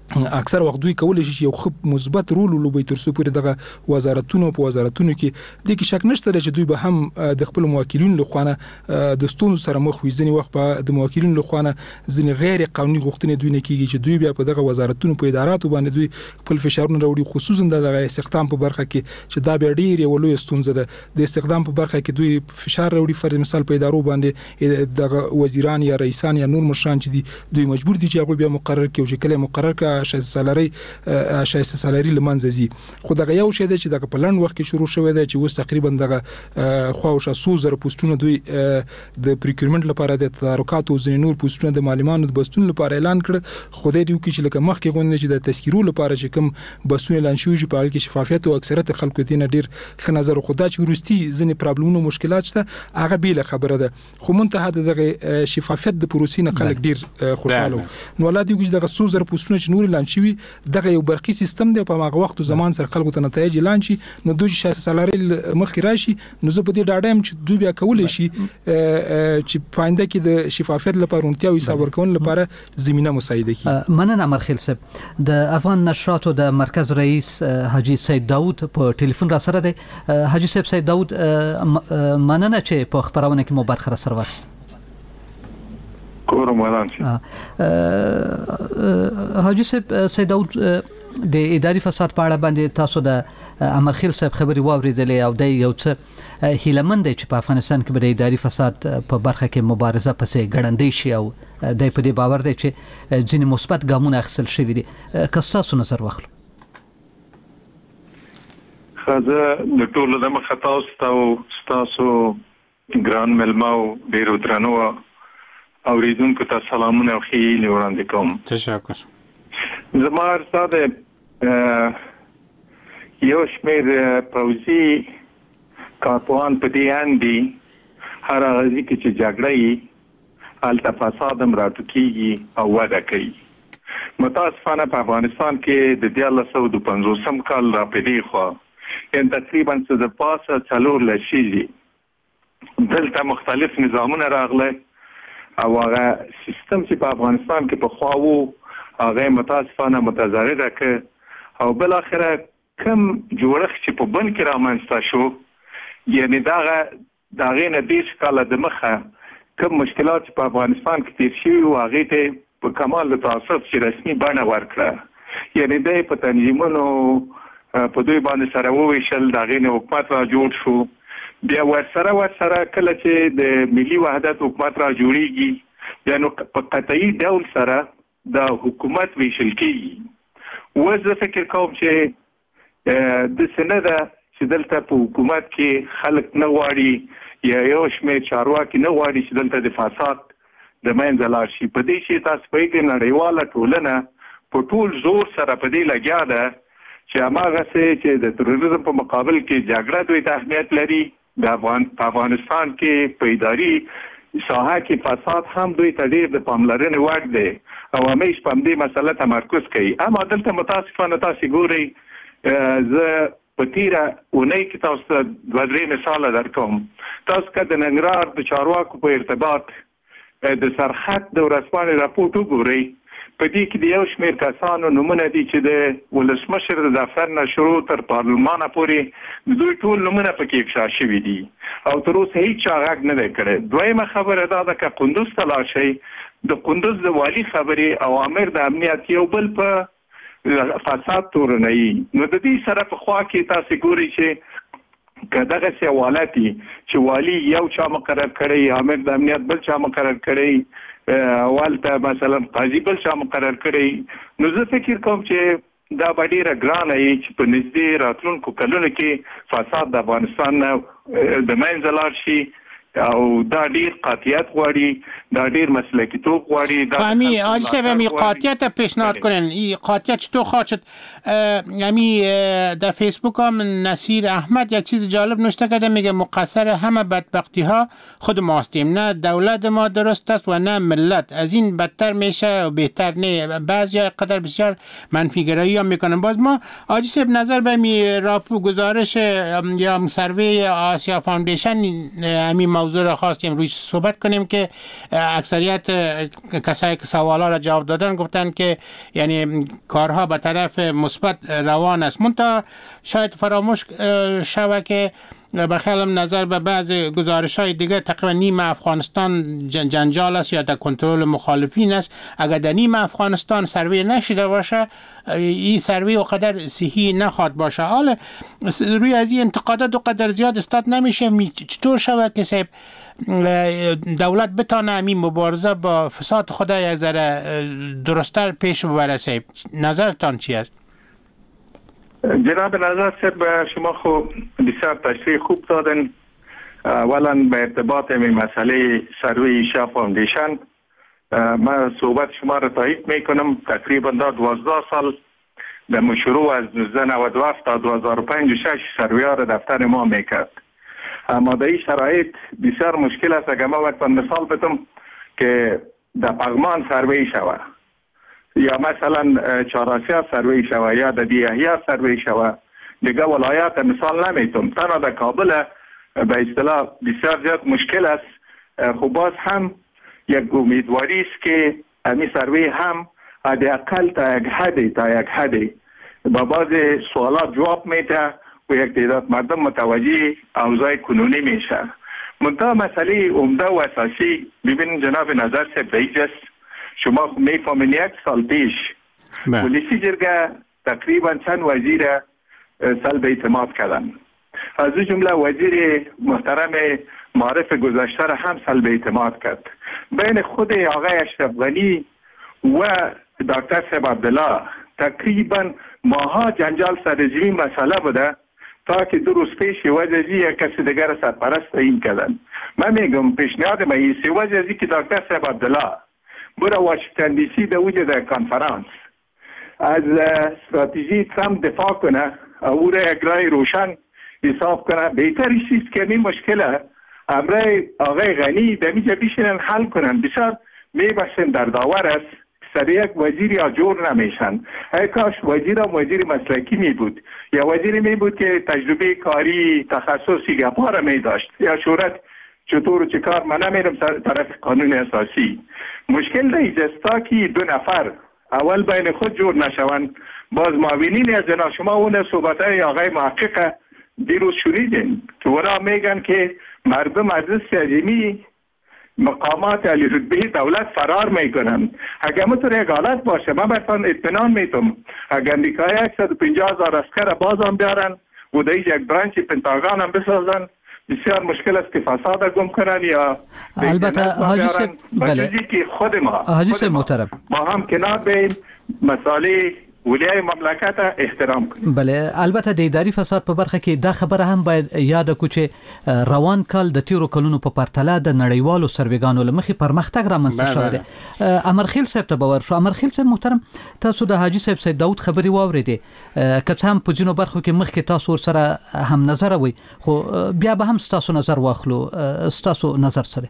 اکثر وخت دوی کولای شي یو خپ مثبت رول ولوبي تر څو پورې دغه وزارتونو په وزارتونو کې د کې شک نشته چې دوی به هم د خپل موکلینو لخوانه د ستونزو سره مخ وي. ځینې وخت په د موکلینو لخوانه ځینې غیر قانوني غوښتنې دوی نه کیږي چې دوی بیا په دغه وزارتونو په اداراتو باندې دوی خپل فشارونه راوړي، خصوصا د استخدام په برخه کې چې دا بیا ډیر یو لوی ستونزه ده. د استخدام په برخه کې دوی فشار راوړي، فرض مثال په ادارو باندې دغه وزیران یا رئیسان یا نور مشران چې دي دوی مجبور دي چې هغه بیا مقرر کړي او چې کله مقرر کړي شایسته سالري شایسته سالري لمنځه زی. خو دغه یو شی دی چې دغه په لنډ وخت کې شروع شوی دی چې اوس تقریبا دغه خواوشه څو زره پوسټونه دوی د پریکورمنت لپاره د تدارکات او ځینې نور پوسټونه د معلوماتو د بستون لپاره اعلان کړ. خو د دې کې چې لکه مخکې غونډه چې د تذکیرو لپاره چې کوم بستون اعلان شوی چې په هغه کې شفافیت او اکثریت خلکو دینه ډیر ښه نظر خو دا چې ورستي ځینې پرابلمونو مشکلات شته هغه بیل خبره ده. خو منتها دغه شفافیت د پروسې نه خلک ډیر خوشاله نو ولادي چې دغه څو زره پوسټونه چې نور اعلان شوی دغه یو برقي سیستم دی په هغه وخت زمان سره خلکو ته نتایج اعلان شي نو دوی شایسته سالري مخکې راشي نو زه په دې ډاډم چې دوی بیا کولای شي چې پاینده کې د شفافیت لپاره اونتیا او حساب ورکون لپاره زمينه مساعده کړي. مننه مرخیل صاحب. د افغان نشراتو د مرکز رئیس حاجی سید داود په ټلیفون را سره دی. حاجی صاحب سید داود مننه چې په خبرونه کې مو برخه را سره واخیست. کورم ولان شي. حاجی صاحب سید داود د اداري فساد په اړه باندې تاسو د امرخیل صاحب خبري واوریدلې او د یو څه هیلمند چې په افغانستان کې د اداري فساد په برخه کې مبارزه پسې ګړندې شي او د په دې باور دی چې ځینې مثبت ګامونه اخیستل شوي دي. که ستاسو نظر واخلو. خزه د ټولو د مخه تاسو تاسو ګران ملماو ډیرو درنو اوریدونکو ته سلامونه او ښې وړاندې کوم. تشکر. زما ارزاده یو شمیر پوځي کارپوهان په دې اندي هر هغه کې چې جګړه یې هلته فساد هم راټوکېږي او وده کوي. متاسفانه په افغانستان کې د دیارلس سوه دوه پنځوسم کال را په دې خوا یعنې تقریبا څه د پاسه څلور لسیزې دلته مختلف نظامونه راغله او هغه سیستم چې په افغانستان کې پخوا و هغه متاسفانه متضرره که او بل اخره کم جوړښت چې په بن کې رامنځته شو یعنی دغه دغه نه دیش کاله د مخه کم مشکلات په افغانستان کې تیر شوي او هغه ته په کمال د تعصب چې رسمي بڼه ورکړه یعنی د په تنظیمونو په دوی باندې سره وویشل دغه نه حکومت را جوړ شو بیا ورسره ورسره کله چې د ملي وحدت حکومت را جوړیږي یعنی په قطعي ډول سره د حکومت ویشل کیږي و زه فکر کوم چې د سنده چې دلته په حکومت کې خلک نه غواړي یا یو شمېر چارواکي نه غواړي چې دلته د فساد د منځه لاړ شي. په دې شي تاسو پوهېږئ نړیواله ټولنه په ټول زور سره په دې لګیا ده چې هماغسې چې د تروریزم په مقابل کې جګړه دوی ته اهمیت لري د افغان په افغانستان کې په اداري ساحه کې فساد هم دوی ته ډېر د پاملرنې وړ دی او همیش په همدې مسله تمرکز کوي. اما دلته متاسفانه تاسې ګورئ زه په تیره اونۍ کې تاسو ته دوه درې مثاله درکوم. تاسو که د ننګرهار د چارواکو په ارتباط د سرحد د ورځپاڼې راپورټ وګورئ په دې کې د یو شمېر کسانو نومونه دي چې د ولسمشر د دفتر نه شروع تر پارلمانه پورې دوی ټول نومونه پکې افشا شوي دي او تر اوسه هیڅ چا غږ نه دی کړی. دویمه خبره دا ده که قندوز ته لاړ شئ د قندوز د والي خبرې او امر د امنیت یو بل په فساد تورنوي نو د دې سره په خوا کې تاسې ګورئ چې که دغسې حوالتي چې والي یو چا مقرر کړی امر د امنیت بل چا مقرر کړی والته مثلا قاضي بل چا مقرر کړی نو زه فکر کوم چې دا به ډېره ګرانه وي چې په نږدې راتلونکو کلونو کې فساد د افغانستان نه د منځه لاړ شي او دا ډیر قاطعیت غواړي دا ډیر مسلکیتوب غواړي دا فهمی آج صاحب همی قاطعیت پیشنهاد کنن این قاطعیت چطور خواهد شد؟ همی در فیسبوک هم نصیر احمد یک چیز جالب نوشته کرده میگه مقصر همه بدبختی ها خود ماستیم نه دولت ما درست است و نه ملت از این بدتر میشه و بهتر نه بعضی قدر بسیار منفی گرایی هم میکنن. باز ما آج صاحب نظر به می راپو گزارش یا سروی آسیا فاوندیشن همی موضوع را خواستیم روی صحبت کنیم که اکثریت کسایی که سوالا را جواب دادن گفتن که یعنی کارها به طرف مثبت روان است. منتها شاید فراموش شود که به خیالم نظر به بعض گزارش‌های دیگه تقریبا نیم افغانستان جنجال است یا در کنترل مخالفین است. اگر در نیم افغانستان سروی نشده باشه این سروی وقدر صحیح نخواد باشه. حالا روی از این انتقادات وقدر زیاد استاد نمیشه. چطور شود که صاحب دولت بتانه همین مبارزه با فساد خدا یک ذره درست‌تر پیش ببره؟ صاحب نظرتان چی است؟ جناب نظر صاحب شما خوب بسیار تشریح خوب دادن. اولا به ارتباط این مسئله سروی ایشا فاندیشن من صحبت شما را تایید میکنم. تقریبا دا دوازده سال در شروع از نوزده نود و هفت تا دو هزار و پنج و شش سروی ها را دفتر ما میکرد. اما در این شرایط بسیار مشکل است. اگر ما باید مثال بدم که در پغمان سروی شوه یا مثلا چهاراسیا سروی شوه یا در دیهیا سروی شوه، دیگه ولایات مثال نمیتونم. تنها در کابل به اصطلاح بسیار زیاد مشکل است. خب باز هم یک امیدواری است که همین سروی هم حداقل تا یک حدی تا یک حدی با بعض سوالات جواب میده و یک تعداد مردم متوجه اوضاع کنونی میشه. منتها مسئله عمده و اساسی ببینید جناب نظر صاحب است. شما میفهمین یک سال پیش پلیسی جرگه تقریبا چند وزیر سلب اعتماد کردن. از این جمله وزیر محترم معارف گذشته را هم سلب اعتماد کرد. بین خود آقای اشرف غنی و دکتر صاحب عبدالله تقریبا ماها جنجال سرزمی مسئله بوده تا که دو روز پیش وزیری یک کسی دیگر سرپرست تعیین کردن. من میگم پیشنهاد من این سی وزیری که دکتر صاحب عبدالله برای واشنگتن دی سی در وجه در کنفرانس از استراتژی ترامپ دفاع کنه او را یک رای روشن حساب کنه. بهتری چیست که این مشکله امرای آقای غنی در اینجا بیشنن حل کنن. بسیار میباشن در داور است سر یک وزیر یا جور نمیشن. ای کاش وزیر هم وزیر مسلکی می بود یا وزیری می بود که تجربه کاری تخصصی گپا می داشت یا شورت چطور و چه کار. من نمیرم طرف قانون اساسی. مشکل دیجستا که دو نفر اول بین خود جور نشون. باز معاونین از جناب شما اون صحبت های آقای محقق دیروز شنیدین که اونا میگن که مردم از سیاجمی مقامات علی رتبه دولت فرار میکنن. اگر مطور یک حالت باشه من برتان اطمینان میتونم اگر امریکایی صد و پنجاه هزار اسکر باز هم بیارن و در یک برانچ پنتاگان هم بسازن بسیار مشکل است که فساد گم کنن یا البته حاجی صاحب بله که خود ما حاجی صاحب محترم با هم کنار بین مسائل ولیای مملکت احترام کنیم. بله البته د اداري فساد په برخه کې دا خبره هم باید یاد کو چې روان کال د تیرو کلونو په پرتله د نړیوالو سرویګانو لمخې پرمختګ رامنځته شوی دی. امرخیل صاحب ته باور شو. امرخیل صاحب محترم تاسو د حاجی صاحب سید داود خبري واوریدې که څه هم په ځینو برخو کې مخکې تاسو سره هم نظر وي خو بیا به هم تاسو نظر واخلو. تاسو نظر سره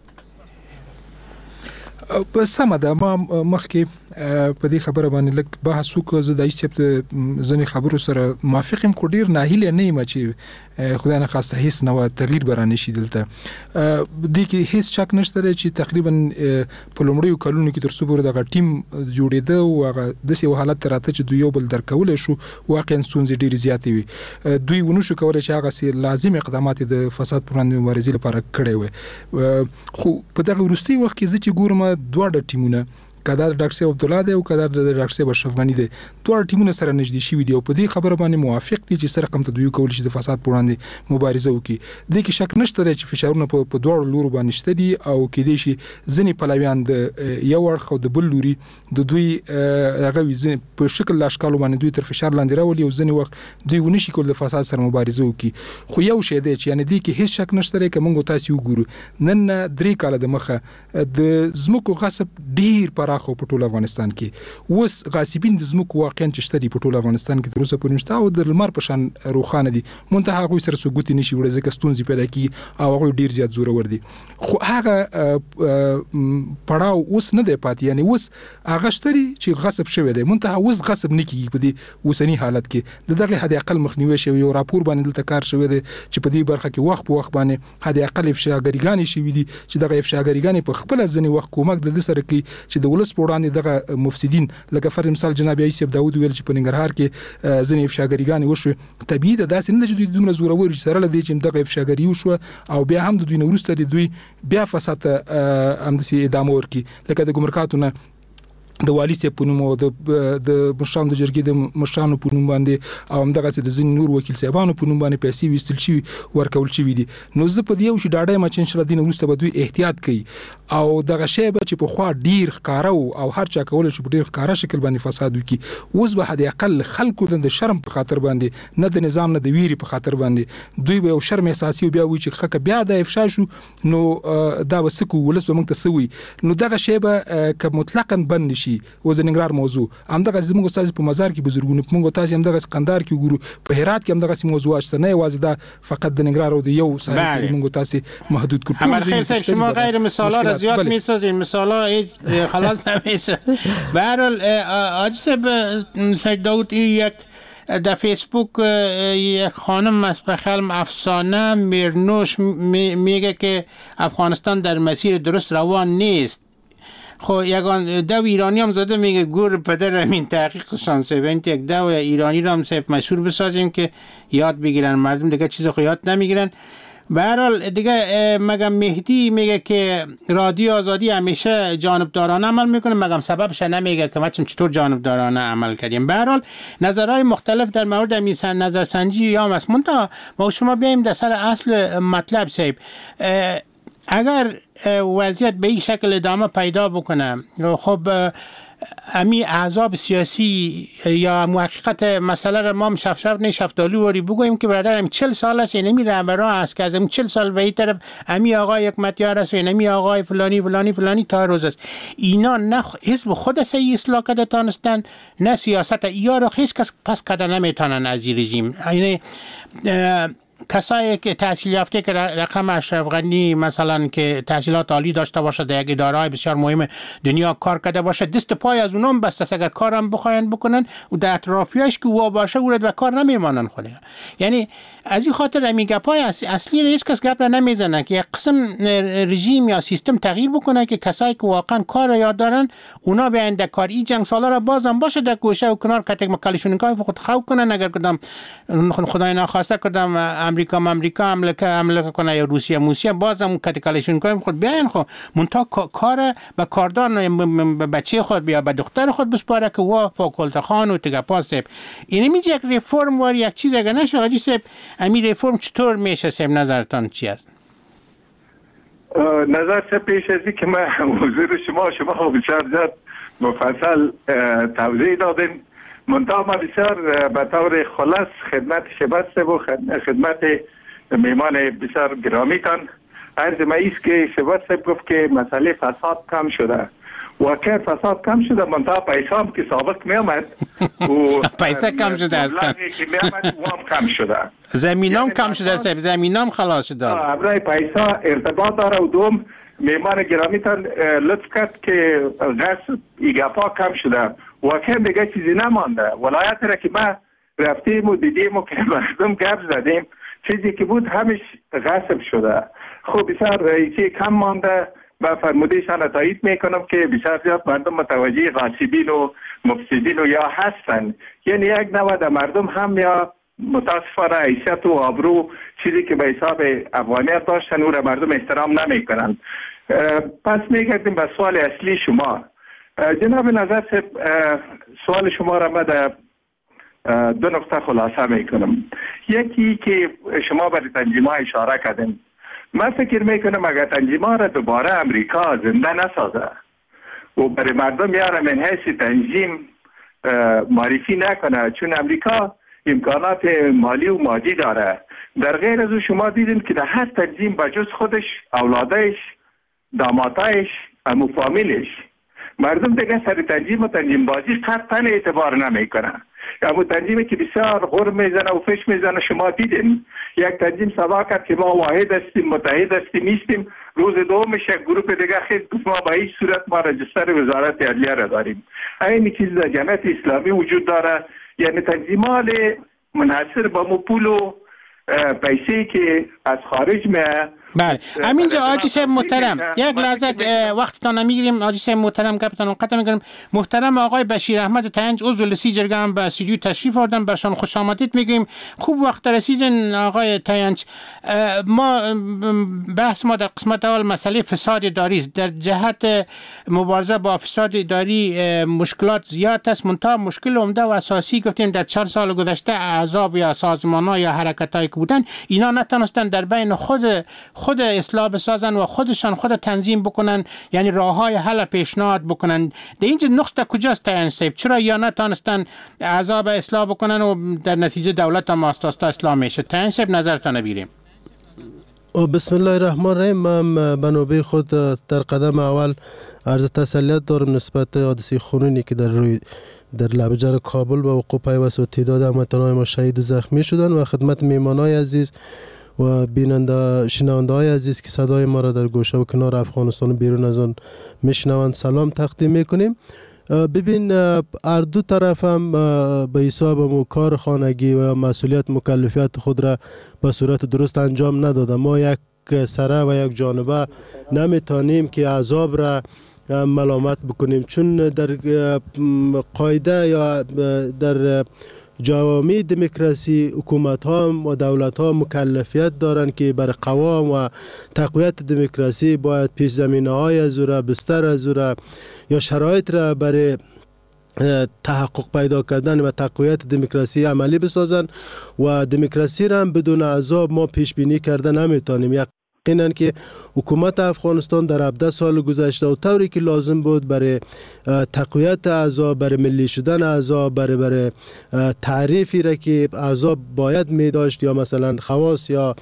په سمه ده ما مخکې په دې خبره باندې لږ بحث وکړ. زه د ایسپ ځنې خبرو سره موافق یم خو ډیر ناهیله نه یم چې خدای نه خواسته هیڅ نوع تغییر به رانشي دلته. دې کې هیڅ شک نشته دی چې تقریبا په لومړیو کلونو کې تر څو پورې دغه ټیم جوړېده او هغه داسې یو حالت ته راته چې دوی یو بل درک کولی شو واقعا ستونزې ډېرې زیاتې وي. دوی ونه شو کولی چې هغسې لازم اقدامات د فساد پر وړاندې مبارزې لپاره کړی وی. خو په دغه وروستي وخت کې زه چې ګورم دواړه ټیمونه کدار ډاکټر صاحب عبدالله دی او کدار د ډاکټر صاحب اشرف غنی دی دواړه ټیمونه سره نږدې شوي دي او په دې خبره باندې موافق دي چې سره کوم ته دوی کول شي د فساد پر وړاندې مبارزه وکړي. دې کې شک نشته دی چې فشارونه په دواړو لورو باندې شته دي او کېدای شي ځینې پلویان د یو اړخ او د بل لوري د دوی هغه ځینې په شکل لاشکالو باندې دوی تر فشار لاندې راولي او ځینې وخت دوی ونه شي کول د فساد سره مبارزه وکړي. خو یو شی دی چې یعنې دې کې هیڅ شک نشته دی که موږ تاسو وګورو نن درې کاله د مخه د ځمکو غصب ډېر پراخ خو په ټول افغانستان کې اوس غاصبین د زمکو واقعا چې شته په ټول افغانستان کې تر اوسه پورې نشته او د لمر په شان روخانه دي منتها هغه سره سګوتی نشي وړي ځکه ستونزې پیدا کی او هغه ډیر زیات زوره ور دي خو هغه پړاو اوس نه دی پاتې یعنی اوس هغه شتري چې غصب شوی دی منتها اوس غصب نه کیږي په دې اوسنی حالت کې د دغه حد اقل مخنیوي شوی یو راپور باندې دلته کار شوی دی چې په دې برخه کې وخت په وخت باندې حد اقل افشاګریګانی شوی دي چې دغه افشاګریګانی په خپل ځنی وخت کومک د سره کوي چې د ولس په وړاندې دغه مفسدين لکه فرض مثال جناب ایسیب داوود ویل چې په ننګرهار کې ځنی افشاګریګانی وشو طبيعي د داسې نه چې دوی دومره زورور سره لدی چې دغه افشاګری وشو او بیا هم د دوی نورسته دي دوی بیا فساد هم د ادامه ورکي لکه د ګمرکاتونه د والی سي په نوم او د د مشران د جرګې د مشرانو په نوم باندې او همدغه د ځین نور وکیل صاحبانو په نوم باندې پیسې وستل شي ورکول شي دي نو زه په دې یو شي ډاډه ما چې ان شاء الله دین ورسته به دوی احتیاط کوي او دغه شی به چې په خوا ډیر ښکارا او هر چا کول شي په ډیر ښکارا شکل باندې فساد وکي اوس به د اقل خلکو د شرم په خاطر باندې نه د نظام نه د ویری په خاطر باندې دوی به یو شرم احساسي بیا وي چې خکه بیا د افشا شو نو دا وسکو ولس به موږ ته سوي نو دغه شی به ک مطلقاً بند نشي و زنګرار موضوع همدغه زموږ استاد په مزار کې بزرګونه موږ تاسو همدغه قندار کې ګورو په هرات کې همدغه موضوع شته نه واځي دا فقط د ننګرهار او د یو ساحل موږ تاسو محدود کړو شما غیر مثالا را زیاد میسازین مثالا خلاص نمیشه به هر حال آج سید داوود یک در فیسبوک یک خانم مسبخلم افسانه میرنوش میگه که افغانستان در مسیر درست روان نیست خو یگان دو ایرانی هم زده میگه گور پدر همین تحقیقشان سوینت یک دو ایرانی رو هم سیف مشهور بسازیم که یاد بگیرن مردم دیگه چیز خو یاد نمیگیرن به هر حال دیگه مگم مهدی میگه که رادیو آزادی همیشه جانبدارانه عمل میکنه مگم سببش نمیگه که ما چطور جانبدارانه عمل کردیم به هر حال نظرهای مختلف در مورد همین نظرسنجی یا مسمون تا ما شما بیایم در سر اصل مطلب سیب اگر وضعیت به این شکل ادامه پیدا بکنه خب امی احزاب سیاسی یا محققت مسئله را ما شفشف نه شفتالو وری بگوییم که برادر هم چهل سال است اینمی رهبران است که از هم چهل سال به این طرف امی آقای حکمتیار است و اینمی آقای فلانی فلانی فلانی تا روز است اینا نه حزب خود سی اصلاح کرده تانستن نه سیاست یا را هیچ کس پس کرده نمیتونن از این رژیم یعنی کسایی که تحصیل یافته که رقم اشرف غنی مثلا که تحصیلات عالی داشته باشه در یک اداره بسیار مهم دنیا کار کرده باشه دست پای از اونام بسته است اگر کارم بخواین بکنن و در اطرافیاش که وا باشه اورد و کار نمیمانن خود یعنی از این خاطر همین گپای اصلی هیچ کس گپ نمیزنه که یک قسم رژیم یا سیستم تغییر بکنه که کسایی که واقعا کار یاد دارن اونا بیان در کار این جنگ سالا را بازم باشه در گوشه و کنار کتک مکالشون کار خود خوب کنن اگر کدام خدای ناخواسته کدام امریکا امریکا حمله حمله کنه یا روسیه موسیه بازم کتکالشون کار خود بیان خود منتها کار به کاردان بچه خود بیا به دختر خود بسپاره که وا فاکولته خان و تگپاس این میگه یک ریفرم وار یک چیز اگر نشه حاجی صاحب امی ریفرم چطور میشه سیم نظرتان چی است؟ نظر چه پیش ازی که من حضور شما شما بسیار زیاد مفصل توضیح دادیم منتها ما بسیار به طور خلاص خدمت شبست و خدمت میمان بسیار گرامیتان عرض ما ایست که شبست گفت که مسئله فساد کم شده واقعا فساد کم شده منتها پیسه هم که سابق می آمد و پیسه کم شده هستن که می آمد و هم کم شده زمینام کم شده سب زمینام خلاص شده برای پیسه ارتباط داره و دوم میمان گرامیتان لطف کرد که غصب ایگفا کم شده واقعا دیگه چیزی نمانده ولایت را که ما رفتیم و دیدیم و که مردم گپ زدیم چیزی که بود همش غصب شده خب بسیار رئیسی کم مانده با فرمودهشان تایید میکنم که بسیار زیاد مردم متوجه غاصبین و مفسدین و یا هستن یعنی یک نوع در مردم هم یا متاسفانه حیثیت و آبرو چیزی که به حساب افغانیت داشتن او را مردم احترام نمیکنن پس میگردیم به سوال اصلی شما جناب نظر سوال شما را من در دو نقطه خلاصه میکنم یکی که شما برای تنظیم ها اشاره کردیم من فکر میکنم اگر تنظیم ها را دوباره امریکا زنده نسازه و برای مردم یارم من حیث تنظیم معرفی نکنه چون امریکا امکانات مالی و مادی داره در غیر از شما دیدیم که در هر تنظیم بجز خودش اولادش دامادایش امو فامیلش مردم دیگه سر تنظیم و تنظیم بازی قطعا اعتبار نمیکنه. اما تنظیمی که بسیار غر میزنه و فش میزنه، شما دیدین یک تنظیم سبا کرد که ما واحد هستیم، متحد هستیم، نیستیم. روز دومش یک گروه دیگه خیلی ما به هیچ صورت ما رجستر وزارت عدلیه را داریم. این چیز در جمعیت اسلامی وجود داره، یعنی تنظیمات منحصر به مو پول و پیسه که از خارج میه. بله همینجا آجی صاحب محترم یک لحظه وقتتان نمیگیریم. آجی صاحب محترم گپتان قطع میکنیم. محترم آقای بشیر احمد تنج عضو لسی جرگه هم به استودیو تشریف آوردن، برشان خوش آمدید میگیم. خوب وقت رسیدین آقای تنج. ما بحث ما در قسمت اول مسئله فساد اداری است. در جهت مبارزه با فساد اداری مشکلات زیاد است، منتها مشکل عمده و اساسی گفتیم در چند سال گذشته احزاب یا سازمان‌ها یا حرکت‌هایی که بودن اینا نتونستن در بین خود خود اصلاح بسازن و خودشان خود تنظیم بکنن، یعنی راههای حل پیشنهاد بکنن. در اینجا نقطه کجاست تاین صاحب؟ چرا یا نتونستن احزاب اصلاح بکنن و در نتیجه دولت هم آستا آستا اصلاح میشه؟ تاین صاحب نظرتان بگیریم. بسم الله الرحمن الرحیم. من بنابه خود در قدم اول عرض تسلیت دارم نسبت حادثه خونینی که در روی در لبجر کابل با وقوع پیوست و تعداد هموطنان ما شهید و زخمی شدن و خدمت میهمانای عزیز و بیننده شنونده های عزیز که صدای ما را در گوشه و کنار افغانستان و بیرون از آن میشنوند سلام تقدیم میکنیم. ببین هر دو طرف هم به حساب کار خانگی و مسئولیت مکلفیت خود را به صورت درست انجام نداده. ما یک سره و یک جانبه نمیتونیم که عذاب را ملامت بکنیم، چون در قاعده یا در جوامع دموکراسی حکومت ها و دولت ها مکلفیت دارند که بر قوام و تقویت دموکراسی باید پیش زمینه های از را بستر از را یا شرایط را برای تحقق پیدا کردن و تقویت دموکراسی عملی بسازن و دموکراسی را هم بدون عذاب ما پیش بینی کرده نمیتونیم. یک یقینا که حکومت افغانستان در هفده سال گذشته و طوری که لازم بود برای تقویت اعضا، برای ملی شدن اعضا، برای برای تعریفی را که اعضا باید می داشت یا مثلا خواص یا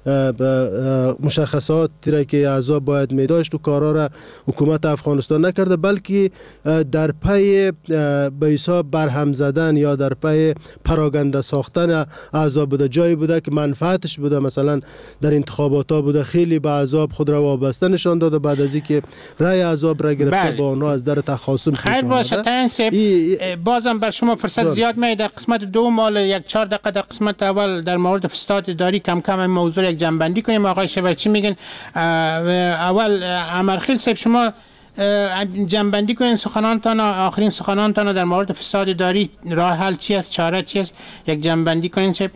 مشخصاتی را که اعضا باید می داشت و کارا را حکومت افغانستان نکرده، بلکه در پی به حساب برهم زدن یا در پی پراگنده ساختن اعضا بوده. جایی بوده که منفعتش بوده، مثلا در انتخابات ها بوده خیلی به اعضاب خود را وابسته نشان داده، بعد از اینکه رای اعضاب را گرفته با آنها از در تخاصم پیش خیر باشه. تنسب بازم بر شما فرصت زیاد می در قسمت دو مال یک چهار دقیقه در قسمت اول در مورد فساد اداری کم کم این موضوع یک جنبندی کنیم. آقای شورچی میگن اول امرخیل صاحب شما جنبندی کنین سخنانتان، آخرین سخنانتان در مورد فساد اداری، راه حل چی است، چاره چی است، یک جنبندی کنین صاحب.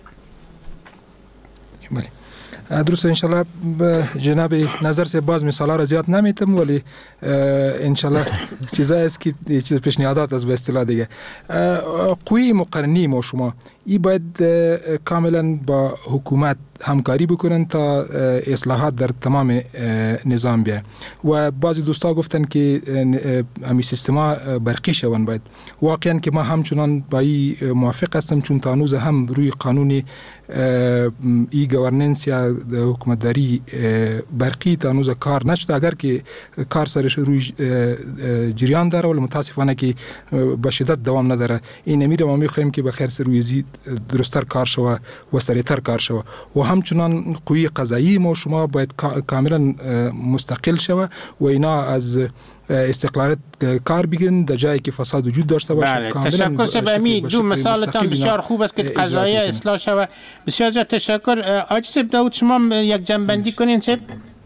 بله درست انشالله جناب نظر سے باز مثالا را زیاد نمیتم، ولی انشالله چیزایی است که چیز پیشنهادات از به اصطلاح دیگه قوی مقرنی ما شما ای باید کاملا با حکومت همکاری بکنن تا اصلاحات در تمام نظام بیه و بعضی دوستا گفتن که امی سیستما برقی شون. باید واقعا که ما همچنان با ای موافق هستم، چون تانوز هم روی قانون ای گورننس یا حکومتداری برقی تانوز کار نشده، اگر که کار سرش روی جریان داره ولی متاسفانه که به شدت دوام نداره. این امیر ما میخوایم که بخیر روی زی درستر کار شوه و سریعتر کار شوه و همچنان قوی قضایی ما شما باید کاملا مستقل شوه و اینا از استقلالت کار بگیرن در جایی که فساد وجود داشته باشه. بله تشکر سه می دو مثالتان بسیار خوب است که قضایی اصلاح شوه. بسیار زیاد تشکر. آج سب داود شما یک جنبندی کنین سب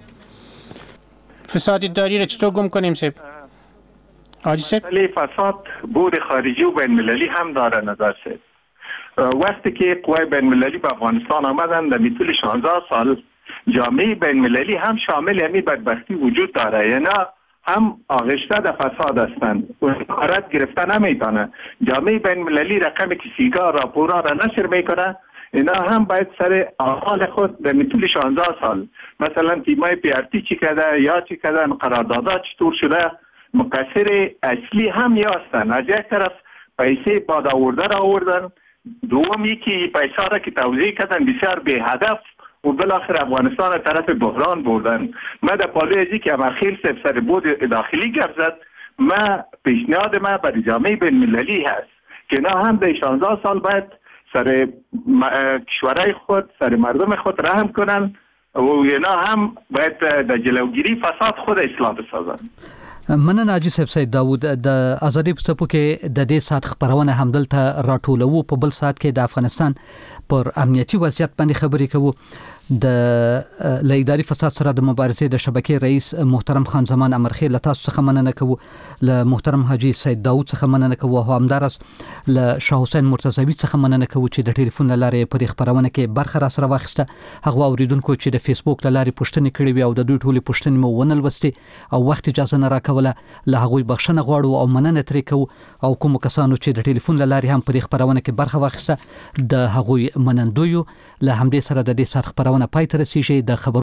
فساد اداری را چطور گم کنیم سب؟ آج سب مسئله فساد بود خارجی و بین مللی هم داره نظر سب. وقتی که قوای بین مللی به افغانستان آمدن در طول شانزده سال جامعه بین مللی هم شامل همی بدبختی وجود داره، یعنی هم آغشته در فساد هستند و قرارت گرفته نمیتونه. جامعه بین مللی رقمی که سیگار راپورا را نشر میکنه، اینا هم باید سر اعمال خود در طول شانزده سال مثلا تیمای پی ار تی چی کرده یا چی کردن، قراردادات چطور شده، مقصر اصلی هم یا هستن. از یک طرف پیسه باد آورده را آوردن، دوم یکی پیسه را که توزیع کردن بسیار به هدف و بالاخره افغانستان طرف بحران بردن. ما در پالوی ازی که امرخیل سر بود داخلی گرد زد، ما پیشنهاد ما برای جامعه بین المللی هست که نه هم در شانزده سال باید سر کشورهای خود سر مردم خود رحم کنن و نه هم باید در جلوگیری فساد خود اصلاح بسازن. مننه حاجی صاحب سید داوود د ازادي په څپو کې د دې سات خبرونه همدلته راټولو په بل سات کې د افغانستان پر امنیتي وضعیت باندې خبرې کوو. د لیداري فساد سره د مبارزې د شبکې رئیس محترم خان زمان امرخیل له تاسو څخه مننه کوو، له محترم حاجی سید داوود څخه مننه کوو او همدارس له شاه حسین مرتضوی څخه مننه کوو چې د ټلیفون لارې په خبرونه کې برخه را سره واخیسته. هغه اوریدونکو چې د فیسبوک لارې پوښتنې کړې وي او د دوی ټولې پوښتنې مو ونه لوستي او وخت اجازه نه راکوله، له هغوی بخښنه غواړو او مننه ترې کوو. او کوم کسانو چې د ټلیفون لارې هم په خبرونه کې برخه واخیسته د هغوی منندویو. له همدې سره د دې سات خبرونه پای ته رسیږي. د خبر